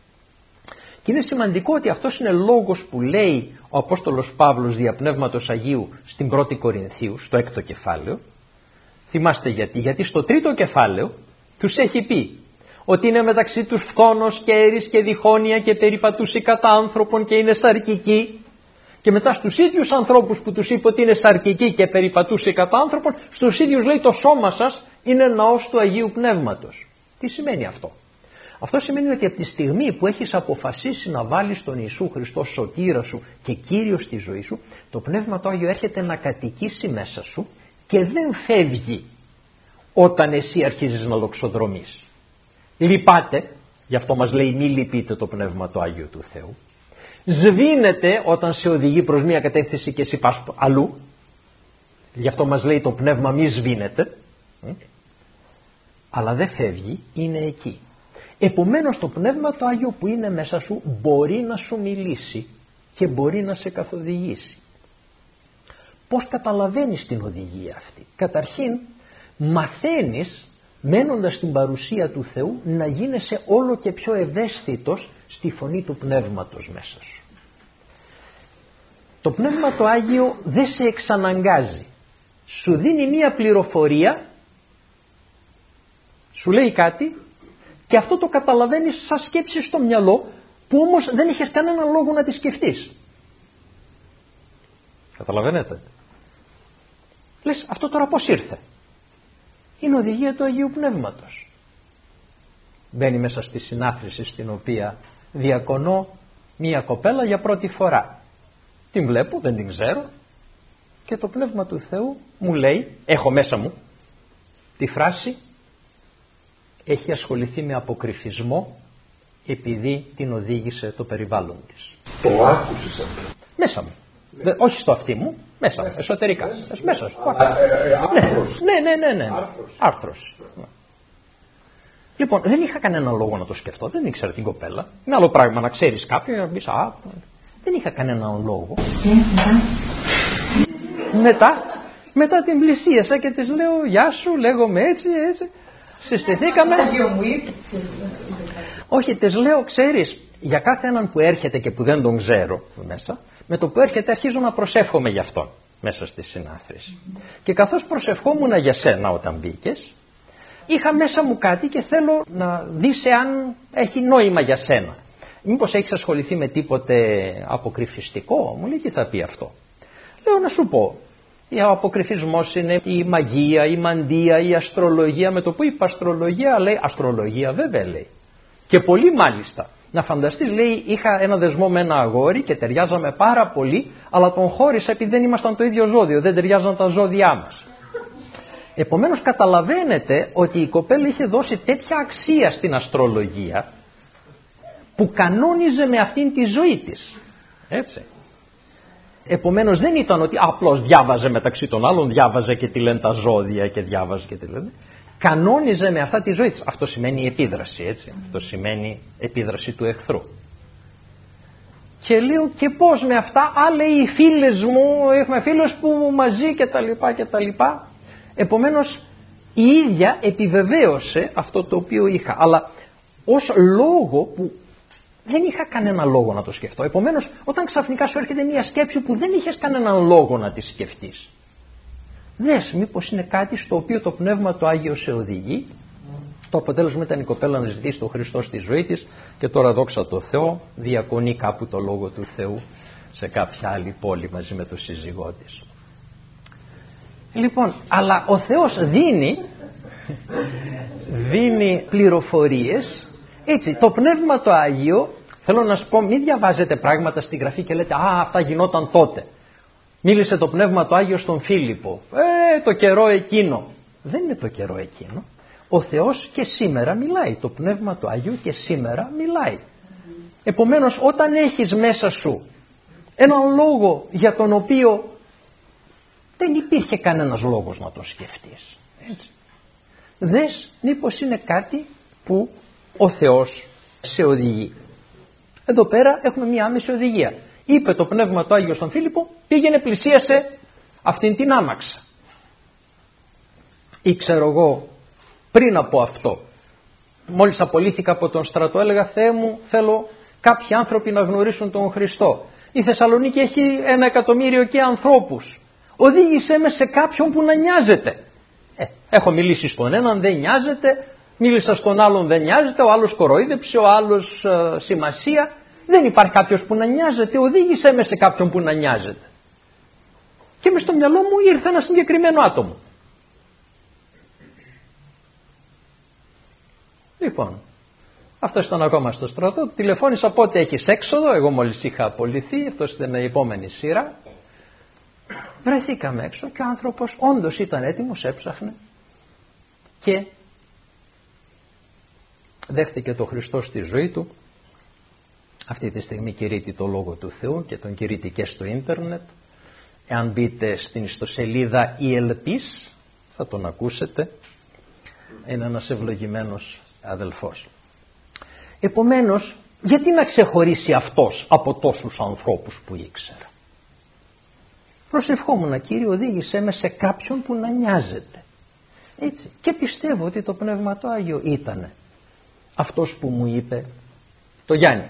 Και είναι σημαντικό ότι αυτός είναι λόγος που λέει ο Απόστολος Παύλος δια Πνεύματος Αγίου στην 1η Κορινθίου, στο 6ο κεφάλαιο. Θυμάστε γιατί? Γιατί στο 3ο κεφάλαιο τους έχει πει ότι είναι μεταξύ τους φθόνος και έρης και διχόνοια και περιπατούσι κατά άνθρωπον και είναι σαρκικοί. Και μετά στους ίδιους ανθρώπους που τους είπε ότι είναι σαρκικοί και περιπατούσι κατά άνθρωπον, στους ίδιους λέει το σώμα σας είναι ναός του Αγίου Πνεύματος. Τι σημαίνει αυτό? Αυτό σημαίνει ότι από τη στιγμή που έχεις αποφασίσει να βάλεις τον Ιησού Χριστό σωτήρα σου και Κύριο στη ζωή σου, το Πνεύμα το Άγιο έρχεται να κατοικήσει μέσα σου και δεν φεύγει όταν εσύ αρχίζεις να λοξοδρομείς. Λυπάται, γι' αυτό μας λέει μη λυπείτε το Πνεύμα το Άγιο του Θεού. Σβήνεται όταν σε οδηγεί προς μια κατεύθυνση και εσύ πας αλλού. Γι' αυτό μας λέει το πνεύμα μη σβήνεται. Αλλά δεν φεύγει, είναι εκεί. Επομένως το Πνεύμα το Άγιο που είναι μέσα σου μπορεί να σου μιλήσει και μπορεί να σε καθοδηγήσει. Πώς καταλαβαίνεις την οδηγία αυτή? Καταρχήν μαθαίνεις μένοντας στην παρουσία του Θεού να γίνεσαι όλο και πιο ευαίσθητος στη φωνή του Πνεύματος μέσα σου. Το Πνεύμα το Άγιο δεν σε εξαναγκάζει. Σου δίνει μία πληροφορία, σου λέει κάτι και αυτό το καταλαβαίνεις σαν σκέψη στο μυαλό που όμως δεν είχες κανέναν λόγο να τη σκεφτείς. Καταλαβαίνετε? Λες αυτό τώρα πώς ήρθε? Είναι οδηγία του Αγίου Πνεύματος. Μπαίνει μέσα στη συνάθρηση στην οποία διακονώ μία κοπέλα για πρώτη φορά. Την βλέπω, δεν την ξέρω και το Πνεύμα του Θεού μου λέει, έχω μέσα μου τη φράση έχει ασχοληθεί με αποκρυφισμό επειδή την οδήγησε το περιβάλλον της. Το άκουσες αυτό? Μέσα μου. Όχι στο αυτί μου, μέσα μου, εσωτερικά. Μέσα σου. Ναι. Άρθρος. Λοιπόν, δεν είχα κανένα λόγο να το σκεφτώ, δεν ήξερα την κοπέλα. Είναι άλλο πράγμα να ξέρεις κάποιον να πεις δεν είχα κανένα λόγο. Μετά την πλησίασα και της λέω γεια σου, λέγομαι έτσι. Συστηθήκαμε. Όχι, της λέω ξέρεις, για κάθε έναν που έρχεται και που δεν τον ξέρω μέσα, με το που έρχεται αρχίζω να προσεύχομαι για αυτόν μέσα στη συνάθρηση. Και καθώς προσευχόμουν για σένα όταν μπήκες, είχα μέσα μου κάτι και θέλω να δεις εάν έχει νόημα για σένα. Μήπως έχεις ασχοληθεί με τίποτε αποκρυφιστικό? Μου λέει τι θα πει αυτό? Λέω να σου πω. Ο αποκρυφισμός είναι η μαγεία, η μαντεία, η αστρολογία. Με το που είπα αστρολογία, λέει αστρολογία βέβαια λέει. Και πολύ μάλιστα. Να φανταστείς λέει είχα ένα δεσμό με ένα αγόρι και ταιριάζαμε πάρα πολύ, αλλά τον χώρισα επειδή δεν ήμασταν το ίδιο ζώδιο, δεν ταιριάζαν τα ζώδιά μας. Επομένως καταλαβαίνετε ότι η κοπέλα είχε δώσει τέτοια αξία στην αστρολογία που κανόνιζε με αυτήν τη ζωή της. Έτσι. Επομένως δεν ήταν ότι απλώς διάβαζε μεταξύ των άλλων, διάβαζε και τι λένε τα ζώδια και διάβαζε και τι λένε. κανόνιζε με αυτά τη ζωή της. Αυτό σημαίνει επίδραση, έτσι. Αυτό σημαίνει επίδραση του εχθρού. Και λέω, και πώς με αυτά, λέει οι φίλες μου, έχουμε φίλους που μαζί κτλ. Επομένως η ίδια επιβεβαίωσε αυτό το οποίο είχα, αλλά ως λόγο που δεν είχα κανένα λόγο να το σκεφτώ. Επομένως, όταν ξαφνικά σου έρχεται μια σκέψη που δεν είχες κανέναν λόγο να τη σκεφτείς, δες μήπως είναι κάτι στο οποίο το Πνεύμα το Άγιο σε οδηγεί. Το αποτέλεσμα ήταν η κοπέλα να ζητήσει τον Χριστό στη ζωή της και τώρα, δόξα τω Θεώ, διακονεί κάπου το Λόγο του Θεού σε κάποια άλλη πόλη μαζί με τον σύζυγό της. Λοιπόν, αλλά ο Θεός δίνει πληροφορίες. Έτσι, το Πνεύμα το Άγιο, θέλω να σου πω, μην διαβάζετε πράγματα στη Γραφή και λέτε αυτά γινόταν τότε. Μίλησε το Πνεύμα το Άγιο στον Φίλιππο, το καιρό εκείνο. Δεν είναι το καιρό εκείνο. Ο Θεός και σήμερα μιλάει, το Πνεύμα το Άγιο και σήμερα μιλάει. Επομένως, όταν έχεις μέσα σου έναν λόγο για τον οποίο δεν υπήρχε κανένας λόγος να το σκεφτείς, έτσι, δες μήπως είναι κάτι που ο Θεός σε οδηγεί. Εδώ πέρα έχουμε μια άμεση οδηγία. Είπε το Πνεύμα το Άγιο στον Φίλιππο, πήγαινε, πλησίασε αυτήν την άμαξα. Ή ξέρω εγώ, πριν από αυτό, μόλις απολύθηκα από τον στρατό, έλεγα, Θεέ μου, θέλω κάποιοι άνθρωποι να γνωρίσουν τον Χριστό. Η Θεσσαλονίκη έχει 1 εκατομμύριο και ανθρώπους. Οδήγησέ με σε κάποιον που να νοιάζεται. Έχω μιλήσει στον έναν, δεν νοιάζεται. Μίλησα στον άλλον, δεν νοιάζεται. Ο άλλος κοροϊδέψε, ο άλλος σημασία. Δεν υπάρχει κάποιος που να νοιάζεται. Οδήγησέ με σε κάποιον που να νοιάζεται. Και μες στο μυαλό μου ήρθε ένα συγκεκριμένο άτομο. Λοιπόν, αυτός ήταν ακόμα στο στρατό. Τηλεφώνησα πότε έχεις έξοδο. Εγώ μόλις είχα απολυθεί. Αυτός ήταν η επόμενη σειρά. Βρεθήκαμε έξω και ο άνθρωπος όντως ήταν έτοιμος, έψαχνε και δέχτηκε το Χριστό στη ζωή του. Αυτή τη στιγμή κηρύττει το Λόγο του Θεού και τον κηρύττει και στο ίντερνετ. Εάν μπείτε στην ιστοσελίδα η Ελπίς θα τον ακούσετε. Είναι ένας ευλογημένος αδελφός. Επομένως, γιατί να ξεχωρίσει αυτός από τόσους ανθρώπους που ήξερα? Προσευχόμουν, Κύριε, οδήγησέ με σε κάποιον που να νοιάζεται. Έτσι. Και πιστεύω ότι το Πνεύμα το Άγιο ήταν αυτός που μου είπε το Γιάννη.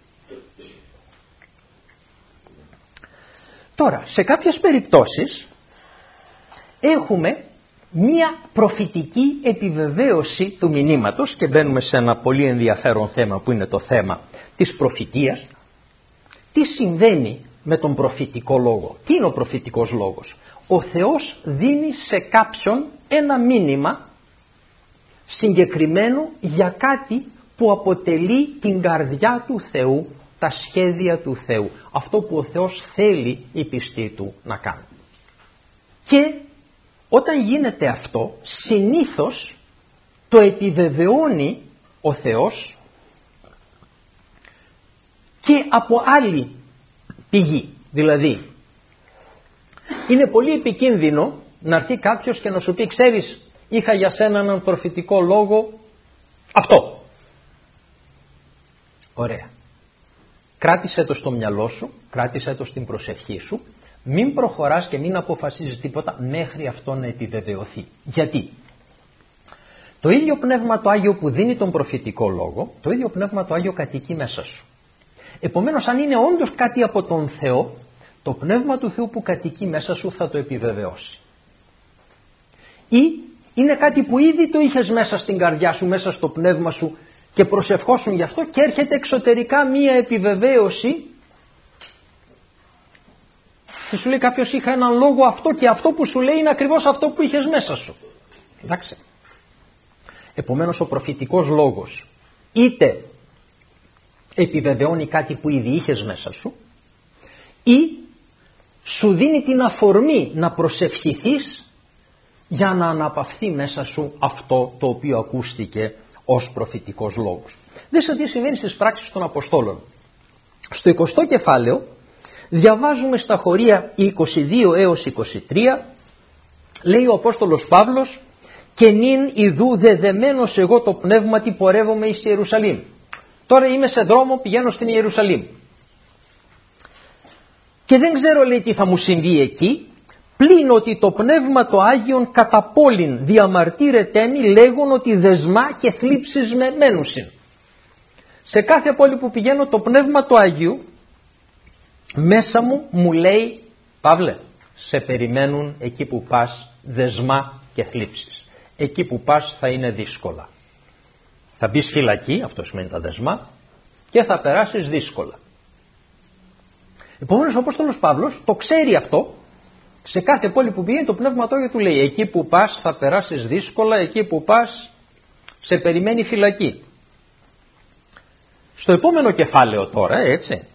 Τώρα, σε κάποιες περιπτώσεις έχουμε μία προφητική επιβεβαίωση του μηνύματος και μπαίνουμε σε ένα πολύ ενδιαφέρον θέμα που είναι το θέμα της προφητείας. Τι συμβαίνει με τον προφητικό λόγο? Τι είναι ο προφητικός λόγος? Ο Θεός δίνει σε κάποιον ένα μήνυμα συγκεκριμένο για κάτι που αποτελεί την καρδιά του Θεού, τα σχέδια του Θεού, αυτό που ο Θεός θέλει οι πιστοί του να κάνουν. Και όταν γίνεται αυτό, συνήθως το επιβεβαιώνει ο Θεός και από άλλη πηγή. Δηλαδή, είναι πολύ επικίνδυνο να έρθει κάποιος και να σου πει, ξέρεις, είχα για σένα έναν προφητικό λόγο αυτό. Ωραία. Κράτησέ το στο μυαλό σου, κράτησέ το στην προσευχή σου, μην προχωράς και μην αποφασίζεις τίποτα μέχρι αυτό να επιβεβαιωθεί. Γιατί? Το ίδιο Πνεύμα το Άγιο που δίνει τον προφητικό λόγο, το ίδιο Πνεύμα το Άγιο κατοικεί μέσα σου. Επομένως, αν είναι όντως κάτι από τον Θεό, το Πνεύμα του Θεού που κατοικεί μέσα σου θα το επιβεβαιώσει. Ή είναι κάτι που ήδη το είχες μέσα στην καρδιά σου, μέσα στο πνεύμα σου και προσευχόσουν γι' αυτό και έρχεται εξωτερικά μία επιβεβαίωση και σου λέει κάποιος, είχα έναν λόγο αυτό και αυτό που σου λέει είναι ακριβώς αυτό που είχες μέσα σου. Εντάξει. Επομένως, ο προφητικός λόγος είτε επιβεβαιώνει κάτι που ήδη είχες μέσα σου ή σου δίνει την αφορμή να προσευχηθείς για να αναπαυθεί μέσα σου αυτό το οποίο ακούστηκε ως προφητικός λόγος. Δες τι συμβαίνει στις πράξεις των Αποστόλων. Στο 20ο κεφάλαιο διαβάζουμε στα χωρία 22 έως 23, λέει ο Απόστολος Παύλος, και νυν ιδού δεδεμένος εγώ το πνεύματι πορεύομαι εις Ιερουσαλήμ. Τώρα είμαι σε δρόμο, πηγαίνω στην Ιερουσαλήμ. Και δεν ξέρω, λέει, τι θα μου συμβεί εκεί, πλην ότι το Πνεύμα το Άγιον κατά πόλην διαμαρτύρεται μη λέγον ότι δεσμά και θλίψεις με μένουσιν. Σε κάθε πόλη που πηγαίνω το Πνεύμα του Αγίου μέσα μου λέει, Παύλε, σε περιμένουν εκεί που πας δεσμά και θλίψεις. Εκεί που πας θα είναι δύσκολα. Θα μπεις φυλακή, αυτό σημαίνει τα δεσμά, και θα περάσεις δύσκολα. Επομένως ο Απόστολος Παύλος το ξέρει αυτό. Σε κάθε πόλη που πηγαίνει το Πνεύμα του Άγιο του λέει, εκεί που πας θα περάσεις δύσκολα, εκεί που πας σε περιμένει φυλακή. Στο επόμενο κεφάλαιο τώρα, έτσι,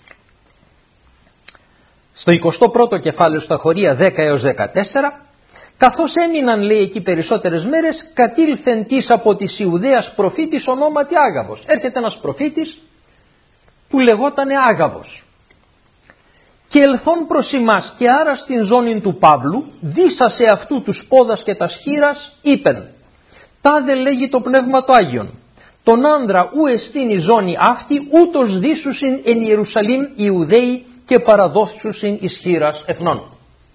στο 21ο κεφάλαιο στα χωρία 10 έως 14, καθώς έμειναν, λέει, εκεί περισσότερες μέρες, κατήλθεν της από της Ιουδαίας προφήτης ονόματι Άγαβος. Έρχεται ένας προφήτης που λεγότανε Άγαβος. Και ελθόν προς ημάς και άρα στην ζώνη του Παύλου, δίσασε αυτού τους πόδας και τα σχήρας, είπεν, τάδε λέγει το Πνεύμα το Άγιον, τον άνδρα ου εστίν η ζώνη αυτή, ούτως δίσουσιν εν Ιερουσαλήμ Ιουδαίοι και παραδώσουσιν εις χήρας εθνών.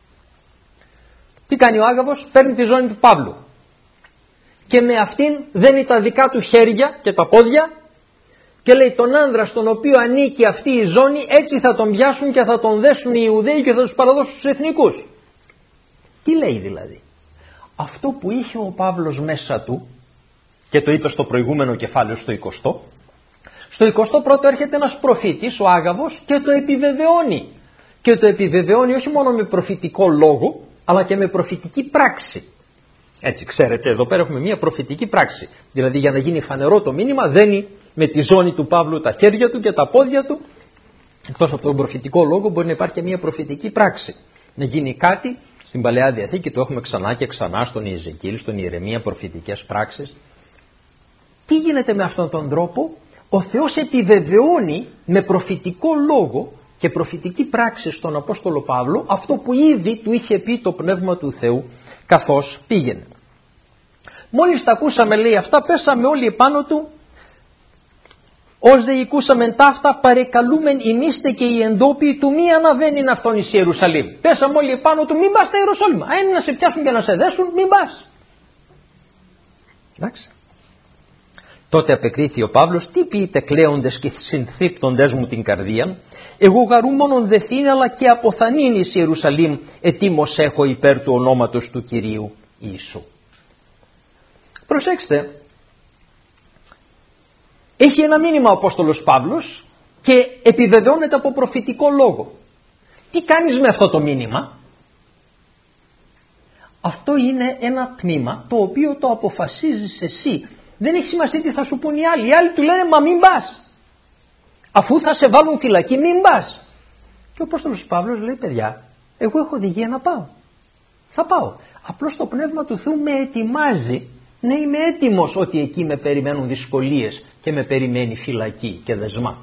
Τι κάνει ο Άγαβος? Παίρνει τη ζώνη του Παύλου και με αυτήν δένει τα δικά του χέρια και τα πόδια και λέει, τον άνδρα στον οποίο ανήκει αυτή η ζώνη, έτσι θα τον πιάσουν και θα τον δέσουν οι Ιουδαίοι και θα τους παραδώσουν στους εθνικούς. Τι λέει δηλαδή? Αυτό που είχε ο Παύλος μέσα του, και το είπε στο προηγούμενο κεφάλαιο στο 20, στο 21ο έρχεται ένας προφήτης, ο Άγαβος, και το επιβεβαιώνει. Και το επιβεβαιώνει όχι μόνο με προφητικό λόγο, αλλά και με προφητική πράξη. Έτσι, ξέρετε, εδώ πέρα έχουμε μια προφητική πράξη. Δηλαδή, για να γίνει φανερό το μήνυμα, δένει με τη ζώνη του Παύλου τα χέρια του και τα πόδια του. Εκτός από τον προφητικό λόγο, μπορεί να υπάρχει και μια προφητική πράξη. Να γίνει κάτι στην Παλαιά Διαθήκη, το έχουμε ξανά και ξανά στον Ιεζεκίηλ, στον Ιερεμία, προφητικές πράξεις. Τι γίνεται με αυτόν τον τρόπο? Ο Θεός επιβεβαιώνει με προφητικό λόγο και προφητική πράξη στον Απόστολο Παύλο αυτό που ήδη του είχε πει το Πνεύμα του Θεού καθώς πήγαινε. Μόλις τα ακούσαμε, λέει, αυτά, πέσαμε όλοι επάνω του, ως δε οικούσαμεν ταύτα παρεκαλούμεν ημίστε και οι εντόπιοι του μη αναβαίνειν αυτόν εις Ιερουσαλήμ. Πέσαμε όλοι επάνω του, μην πας στα Ιερουσαλήμ. Αν είναι να σε πιάσουν και να σε δέσουν, μην πας. Εντάξει. Τότε απεκρίθη ο Παύλος, τι ποιείτε κλαίοντες και συνθρύπτοντες μου την καρδία, εγώ γαρού μόνον δεθήν αλλά και αποθανήν εις Ιερουσαλήμ ετοίμως έχω υπέρ του ονόματος του Κυρίου Ιησού. Προσέξτε, έχει ένα μήνυμα ο Απόστολος Παύλος και επιβεβαιώνεται από προφητικό λόγο. Τι κάνεις με αυτό το μήνυμα? Αυτό είναι ένα τμήμα το οποίο το αποφασίζεις εσύ. Δεν έχει σημασία τι θα σου πούν οι άλλοι. Οι άλλοι του λένε, μα μην πας. Αφού θα σε βάλουν φυλακή, μην πας. Και ο Απόστολος Παύλος λέει, παιδιά, εγώ έχω οδηγία να πάω. Θα πάω. Απλώς το Πνεύμα του Θεού με ετοιμάζει να είμαι έτοιμος ότι εκεί με περιμένουν δυσκολίες και με περιμένει φυλακή και δεσμά.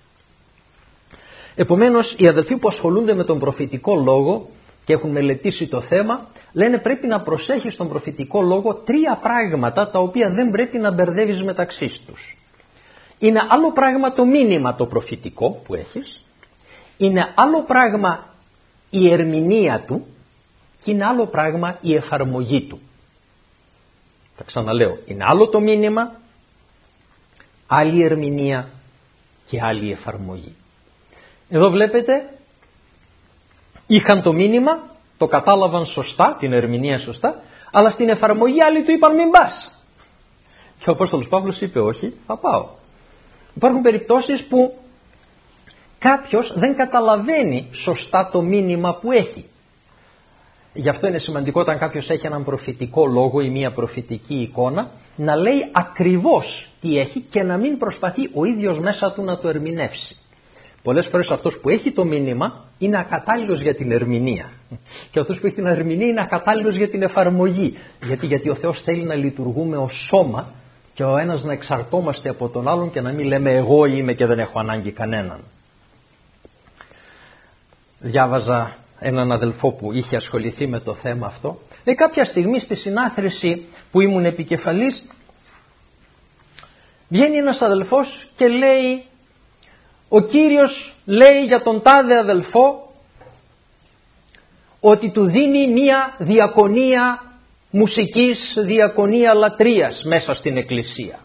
Επομένως, οι αδελφοί που ασχολούνται με τον προφητικό λόγο και έχουν μελετήσει το θέμα, λένε πρέπει να προσέχεις τον προφητικό λόγο 3 πράγματα τα οποία δεν πρέπει να μπερδεύεις μεταξύ τους. Είναι άλλο πράγμα το μήνυμα το προφητικό που έχεις, είναι άλλο πράγμα η ερμηνεία του και είναι άλλο πράγμα η εφαρμογή του. Θα ξαναλέω, είναι άλλο το μήνυμα, άλλη ερμηνεία και άλλη εφαρμογή. Εδώ βλέπετε, είχαν το μήνυμα, το κατάλαβαν σωστά, την ερμηνεία σωστά, αλλά στην εφαρμογή άλλοι του είπαν μην πας. Και ο Απόστολος Παύλος είπε όχι, θα πάω. Υπάρχουν περιπτώσεις που κάποιος δεν καταλαβαίνει σωστά το μήνυμα που έχει. Γι' αυτό είναι σημαντικό όταν κάποιος έχει έναν προφητικό λόγο ή μια προφητική εικόνα να λέει ακριβώς τι έχει και να μην προσπαθεί ο ίδιος μέσα του να το ερμηνεύσει. Πολλές φορές αυτός που έχει το μήνυμα είναι ακατάλληλος για την ερμηνεία και αυτός που έχει την ερμηνεία είναι ακατάλληλος για την εφαρμογή. Γιατί ο Θεός θέλει να λειτουργούμε ως σώμα και ο ένας να εξαρτώμαστε από τον άλλον και να μην λέμε εγώ είμαι και δεν έχω ανάγκη κανέναν. Διάβαζα έναν αδελφό που είχε ασχοληθεί με το θέμα αυτό. Λέει, κάποια στιγμή στη συνάθρηση που ήμουν επικεφαλής, βγαίνει ένας αδελφός και λέει, ο Κύριος λέει για τον τάδε αδελφό ότι του δίνει μία διακονία μουσικής, διακονία λατρείας μέσα στην εκκλησία.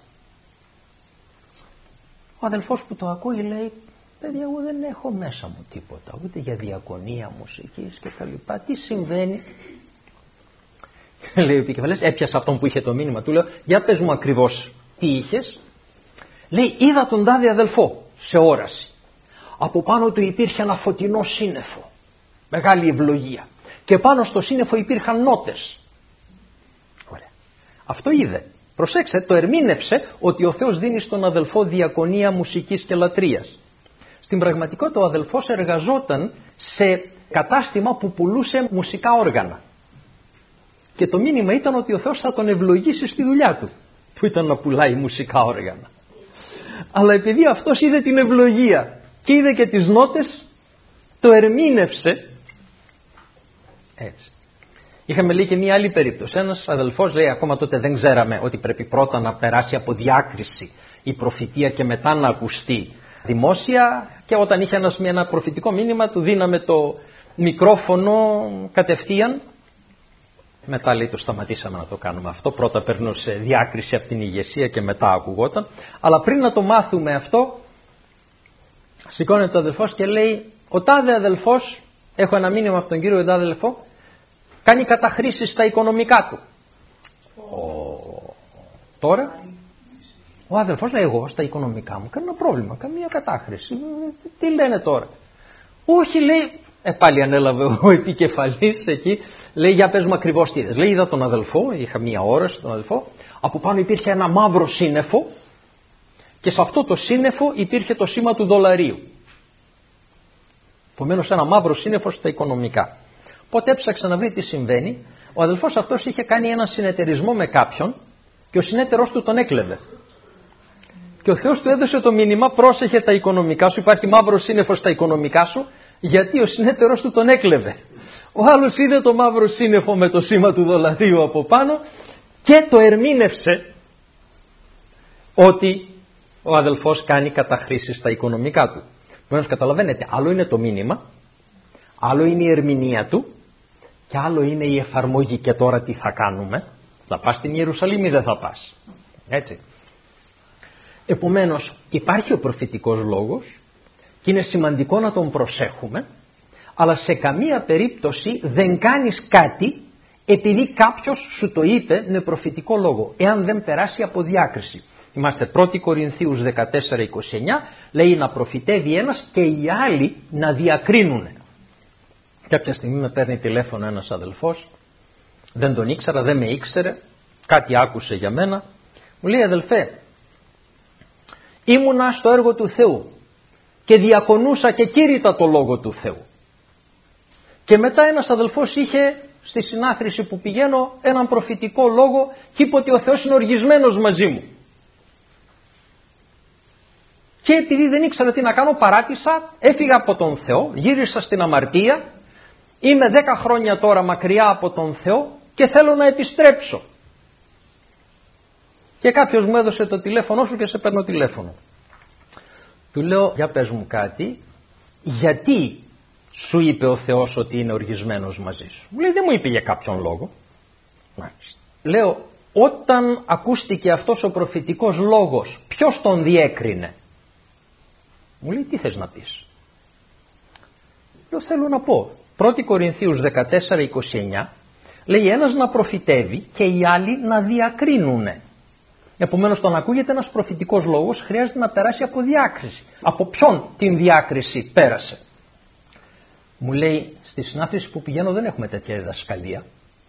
Ο αδελφός που το ακούει λέει, παιδιά, εγώ δεν έχω μέσα μου τίποτα, ούτε για διακονία μουσικής και τα λοιπά. Τι συμβαίνει? Λέει ο επικεφαλής, έπιασα αυτόν που είχε το μήνυμα, του λέω, για πες μου ακριβώς τι είχες. Λέει, είδα τον τάδε αδελφό σε όραση. Από πάνω του υπήρχε ένα φωτεινό σύννεφο, μεγάλη ευλογία, και πάνω στο σύννεφο υπήρχαν νότες. Ωραία. Αυτό είδε. Προσέξτε, το ερμήνευσε ότι ο Θεός δίνει στον αδελφό διακονία μουσικής και λατρείας. Στην πραγματικότητα ο αδελφός εργαζόταν σε κατάστημα που πουλούσε μουσικά όργανα. Και το μήνυμα ήταν ότι ο Θεός θα τον ευλογήσει στη δουλειά του, που ήταν να πουλάει μουσικά όργανα. Αλλά επειδή αυτός είδε την ευλογία και είδε και τις νότες, το ερμήνευσε έτσι. Είχαμε λέει και μία άλλη περίπτωση. Ένας αδελφός λέει, ακόμα τότε δεν ξέραμε ότι πρέπει πρώτα να περάσει από διάκριση η προφητεία και μετά να ακουστεί δημόσια, και όταν είχε ένα προφητικό μήνυμα του δίναμε το μικρόφωνο κατευθείαν. Μετά λέει το σταματήσαμε να το κάνουμε αυτό, πρώτα περνούσε διάκριση από την ηγεσία και μετά ακουγόταν. Αλλά πριν να το μάθουμε αυτό, σηκώνεται ο αδελφός και λέει, ο τάδε αδελφός, έχω ένα μήνυμα από τον κύριο τάδε αδελφό, κάνει καταχρήσεις στα οικονομικά του. Τώρα ο αδελφός λέει, εγώ στα οικονομικά μου κανένα πρόβλημα, καμία κατάχρηση, τι λένε τώρα? Όχι, λέει, πάλι ανέλαβε ο επικεφαλής εκεί, λέει, για πες μου ακριβώς τι είδες. Λέει, είδα τον αδελφό, είχα μία ώρα στον αδελφό, από πάνω υπήρχε ένα μαύρο σύννεφο και σε αυτό το σύννεφο υπήρχε το σήμα του δολαρίου. Επομένως ένα μαύρο σύννεφο στα οικονομικά. Οπότε έψαξε να βρει τι συμβαίνει. Ο αδελφός αυτός είχε κάνει ένα συνεταιρισμό με κάποιον και ο συνεταιρός του τον έκλεβε. Και ο Θεός του έδωσε το μήνυμα, πρόσεχε τα οικονομικά σου, υπάρχει μαύρο σύννεφο στα οικονομικά σου, γιατί ο συνεταιρός του τον έκλεβε. Ο άλλος είδε το μαύρο σύννεφο με το σήμα του δολαρίου από πάνω και το ερμήνευσε ότι ο αδελφός κάνει καταχρήσεις στα οικονομικά του. Επομένως καταλαβαίνετε, άλλο είναι το μήνυμα, άλλο είναι η ερμηνεία του και άλλο είναι η εφαρμογή. Και τώρα τι θα κάνουμε? Θα πας στην Ιερουσαλήμ ή δεν θα πας? Έτσι. Επομένως υπάρχει ο προφητικός λόγος και είναι σημαντικό να τον προσέχουμε, αλλά σε καμία περίπτωση δεν κάνεις κάτι επειδή κάποιος σου το είπε με προφητικό λόγο, εάν δεν περάσει από διάκριση. Είμαστε 1 Κορινθίους 14-29, λέει να προφητεύει ένας και οι άλλοι να διακρίνουν. Κάποια στιγμή με παίρνει τηλέφωνο ένας αδελφός, δεν τον ήξερα, δεν με ήξερε, κάτι άκουσε για μένα, μου λέει, αδελφέ, ήμουνα στο έργο του Θεού και διακονούσα και κήρυτα το λόγο του Θεού. Και μετά ένας αδελφός είχε στη συνάθρηση που πηγαίνω έναν προφητικό λόγο και είπε ότι ο Θεός είναι οργισμένος μαζί μου. Και επειδή δεν ήξερα τι να κάνω, παράτησα, έφυγα από τον Θεό, γύρισα στην αμαρτία, είμαι 10 χρόνια τώρα μακριά από τον Θεό και θέλω να επιστρέψω. Και κάποιος μου έδωσε το τηλέφωνο σου και σε παίρνω τηλέφωνο. Του λέω, για πες μου κάτι, γιατί σου είπε ο Θεός ότι είναι οργισμένος μαζί σου? Μου λέει, δεν μου είπε για κάποιον λόγο. Λέω, όταν ακούστηκε αυτός ο προφητικός λόγος, ποιος τον διέκρινε? Μου λέει, τι θες να πεις? Λέω, θέλω να πω, 1 Κορινθίους 14-29 λέει ένας να προφητεύει και οι άλλοι να διακρίνουνε. Επομένως, τον ακούγεται ένας προφητικός λόγος, χρειάζεται να περάσει από διάκριση. Από ποιον την διάκριση πέρασε? Μου λέει, στη συνάθρηση που πηγαίνω δεν έχουμε τέτοια διδασκαλία.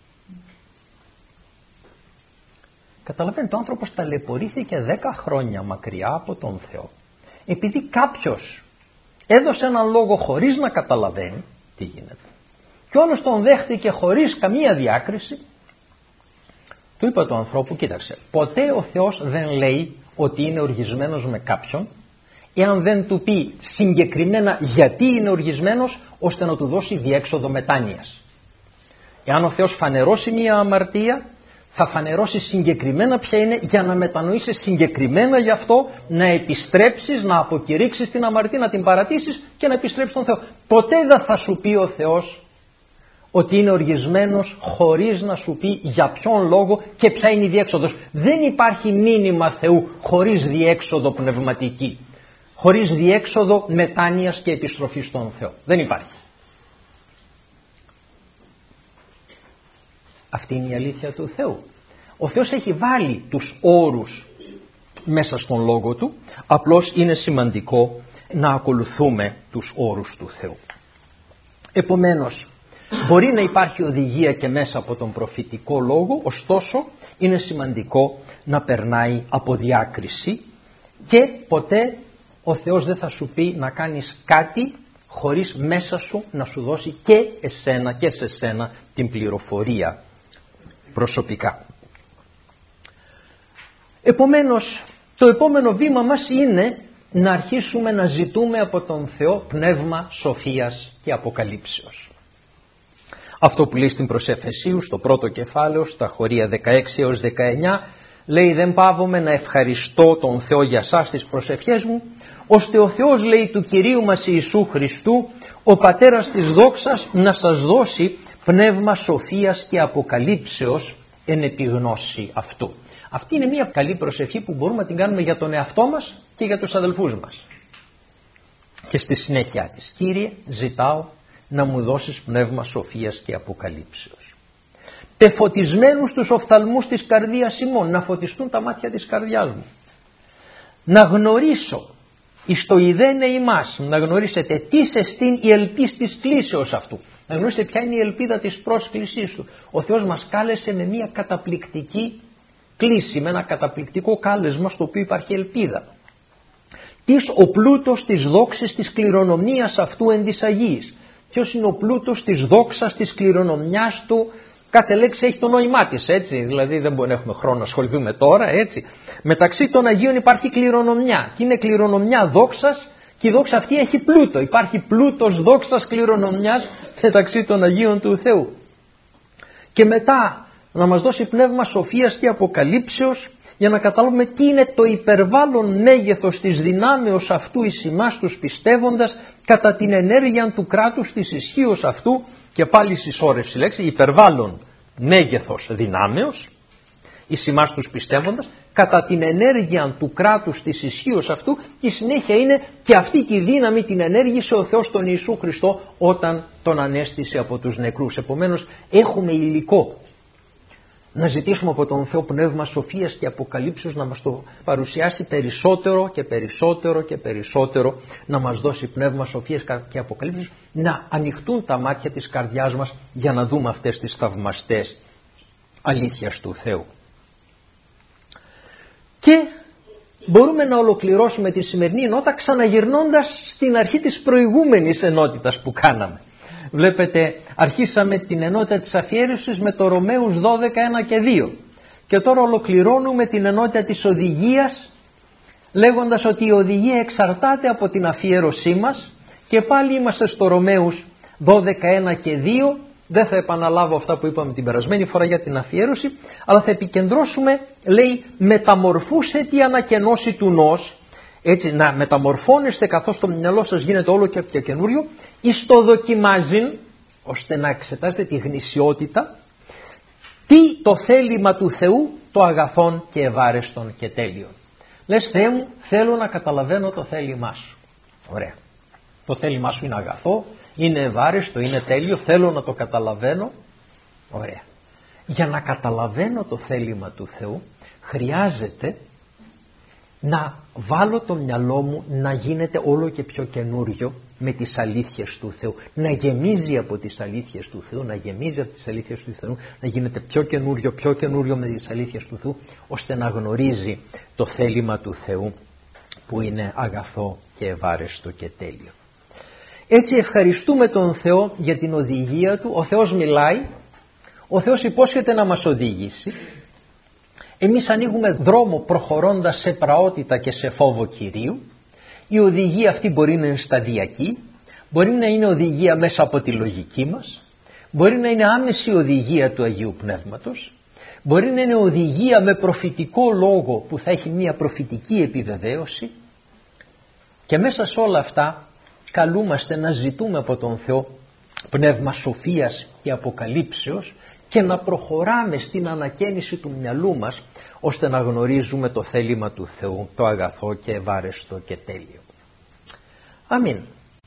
Καταλαβαίνετε, ο άνθρωπος ταλαιπωρήθηκε 10 χρόνια μακριά από τον Θεό, επειδή κάποιος έδωσε έναν λόγο χωρίς να καταλαβαίνει τι γίνεται. Και όλος τον δέχτηκε χωρίς καμία διάκριση. Του είπα του ανθρώπου, κοίταξε, ποτέ ο Θεός δεν λέει ότι είναι οργισμένος με κάποιον, εάν δεν του πει συγκεκριμένα γιατί είναι οργισμένος, ώστε να του δώσει διέξοδο μετάνοιας. Εάν ο Θεός φανερώσει μία αμαρτία, θα φανερώσει συγκεκριμένα ποια είναι, για να μετανοήσεις συγκεκριμένα γι' αυτό, να επιστρέψεις, να αποκηρύξεις την αμαρτία, να την παρατήσεις και να επιστρέψεις στον Θεό. Ποτέ δεν θα σου πει ο Θεός ότι είναι οργισμένος χωρίς να σου πει για ποιον λόγο και ποια είναι η διέξοδος. Δεν υπάρχει μήνυμα Θεού χωρίς διέξοδο πνευματική, χωρίς διέξοδο μετάνοιας και επιστροφής στον Θεό. Δεν υπάρχει. Αυτή είναι η αλήθεια του Θεού. Ο Θεός έχει βάλει τους όρους μέσα στον λόγο του, απλώς είναι σημαντικό να ακολουθούμε τους όρους του Θεού. Επομένως, μπορεί να υπάρχει οδηγία και μέσα από τον προφητικό λόγο, ωστόσο είναι σημαντικό να περνάει από διάκριση και ποτέ ο Θεός δεν θα σου πει να κάνεις κάτι χωρίς μέσα σου να σου δώσει και εσένα και σε σένα την πληροφορία προσωπικά. Επομένως, το επόμενο βήμα μας είναι να αρχίσουμε να ζητούμε από τον Θεό πνεύμα σοφίας και αποκαλύψεως. Αυτό που λέει στην προς Εφεσίους, στο πρώτο κεφάλαιο, στα χωρία 16 έως 19, λέει δεν παύομαι να ευχαριστώ τον Θεό για σας τις προσευχές μου, ώστε ο Θεός, λέει, του Κυρίου μας Ιησού Χριστού, ο Πατέρας της δόξας, να σας δώσει πνεύμα σοφίας και αποκαλύψεως εν επιγνώση αυτού. Αυτή είναι μια καλή προσευχή που μπορούμε να την κάνουμε για τον εαυτό μας και για τους αδελφούς μας. Και στη συνέχεια της, Κύριε, ζητάω να μου δώσεις πνεύμα σοφίας και αποκαλύψεως. Πεφωτισμένους τους οφθαλμούς της καρδίας ημών, να φωτιστούν τα μάτια της καρδιάς μου. Να γνωρίσω εις το ειδένε ημάς, να γνωρίσετε τι σε στήν η ελπίς της κλήσεως αυτού. Να γνωρίσετε ποια είναι η ελπίδα της πρόσκλησής του. Ο Θεός μας κάλεσε με μια καταπληκτική κλίση, με ένα καταπληκτικό κάλεσμα στο οποίο υπάρχει ελπίδα. Τις ο πλούτος της δόξης της κληρονομίας αυτού εν της Αγίης. Ποιος είναι ο πλούτος της δόξας της κληρονομιάς του? Κάθε λέξη έχει το νόημά της, έτσι, δηλαδή δεν μπορούμε να έχουμε χρόνο να ασχοληθούμε τώρα, έτσι. Μεταξύ των Αγίων υπάρχει κληρονομιά και είναι κληρονομιά δόξας και η δόξα αυτή έχει πλούτο. Υπάρχει πλούτος δόξας κληρονομιάς μεταξύ των Αγίων του Θεού. Και μετά να μας δώσει πνεύμα σοφίας και αποκαλύψεως για να καταλάβουμε τι είναι το υπερβάλλον μέγεθος της δυνάμεως αυτού εις ημάς τους πιστεύοντας κατά την ενέργεια του κράτους της ισχύως αυτού, και πάλι συσσόρευση λέξη, υπερβάλλον μέγεθος δυνάμεως εις ημάς τους πιστεύοντας κατά την ενέργεια του κράτους της ισχύως αυτού, και η συνέχεια είναι και αυτή τη δύναμη την ενέργησε ο Θεός τον Ιησού Χριστό όταν τον ανέστησε από τους νεκρούς. Επομένως έχουμε υλικό να ζητήσουμε από τον Θεό πνεύμα σοφίας και αποκαλύψεως να μας το παρουσιάσει περισσότερο και περισσότερο και περισσότερο, να μας δώσει πνεύμα σοφίας και αποκαλύψεως, να ανοιχτούν τα μάτια της καρδιάς μας για να δούμε αυτές τις θαυμαστές αλήθειες του Θεού. Και μπορούμε να ολοκληρώσουμε τη σημερινή ενότητα ξαναγυρνώντας στην αρχή της προηγούμενης ενότητας που κάναμε. Βλέπετε, αρχίσαμε την ενότητα της αφιέρωσης με το Ρωμαίους 12, 1 και 2 και τώρα ολοκληρώνουμε την ενότητα της οδηγίας λέγοντας ότι η οδηγία εξαρτάται από την αφιέρωσή μας, και πάλι είμαστε στο Ρωμαίους 12, 1 και 2. Δεν θα επαναλάβω αυτά που είπαμε την περασμένη φορά για την αφιέρωση, αλλά θα επικεντρώσουμε, λέει, μεταμορφούσε τη ανακαινώση του νους, έτσι, να μεταμορφώνεστε καθώς το μυαλό σας γίνεται όλο και πιο καινούριο, εις το δοκιμάζειν, ώστε να εξετάσετε τη γνησιότητα, τι το θέλημα του Θεού, το αγαθόν και ευάρεστον και τέλειον. Λες, Θεέ μου, θέλω να καταλαβαίνω το θέλημά σου. Ωραία. Το θέλημά σου είναι αγαθό, είναι ευάρεστο, είναι τέλειο, θέλω να το καταλαβαίνω. Ωραία. Για να καταλαβαίνω το θέλημα του Θεού χρειάζεται να βάλω το μυαλό μου να γίνεται όλο και πιο καινούριο με τις αλήθειες του Θεού, να γεμίζει από τις αλήθειες του Θεού, να γεμίζει από τις αλήθειες του Θεού, να γίνεται πιο καινούριο με τις αλήθειες του Θεού, ώστε να γνωρίζει το θέλημα του Θεού που είναι αγαθό και ευάρεστο και τέλειο. Έτσι ευχαριστούμε τον Θεό για την οδηγία του. Ο Θεός μιλάει, ο Θεός υπόσχεται να μας οδηγήσει. Εμείς ανοίγουμε δρόμο προχωρώντας σε πραότητα και σε φόβο Κυρίου, Η οδηγία αυτή μπορεί να είναι σταδιακή, μπορεί να είναι οδηγία μέσα από τη λογική μας, μπορεί να είναι άμεση οδηγία του Αγίου Πνεύματος, μπορεί να είναι οδηγία με προφητικό λόγο που θα έχει μια προφητική επιβεβαίωση, και μέσα σε όλα αυτά καλούμαστε να ζητούμε από τον Θεό πνεύμα σοφίας και αποκαλύψεως και να προχωράμε στην ανακαίνιση του μυαλού μας, ώστε να γνωρίζουμε το θέλημα του Θεού, το αγαθό και ευάρεστο και τέλειο. Αμήν.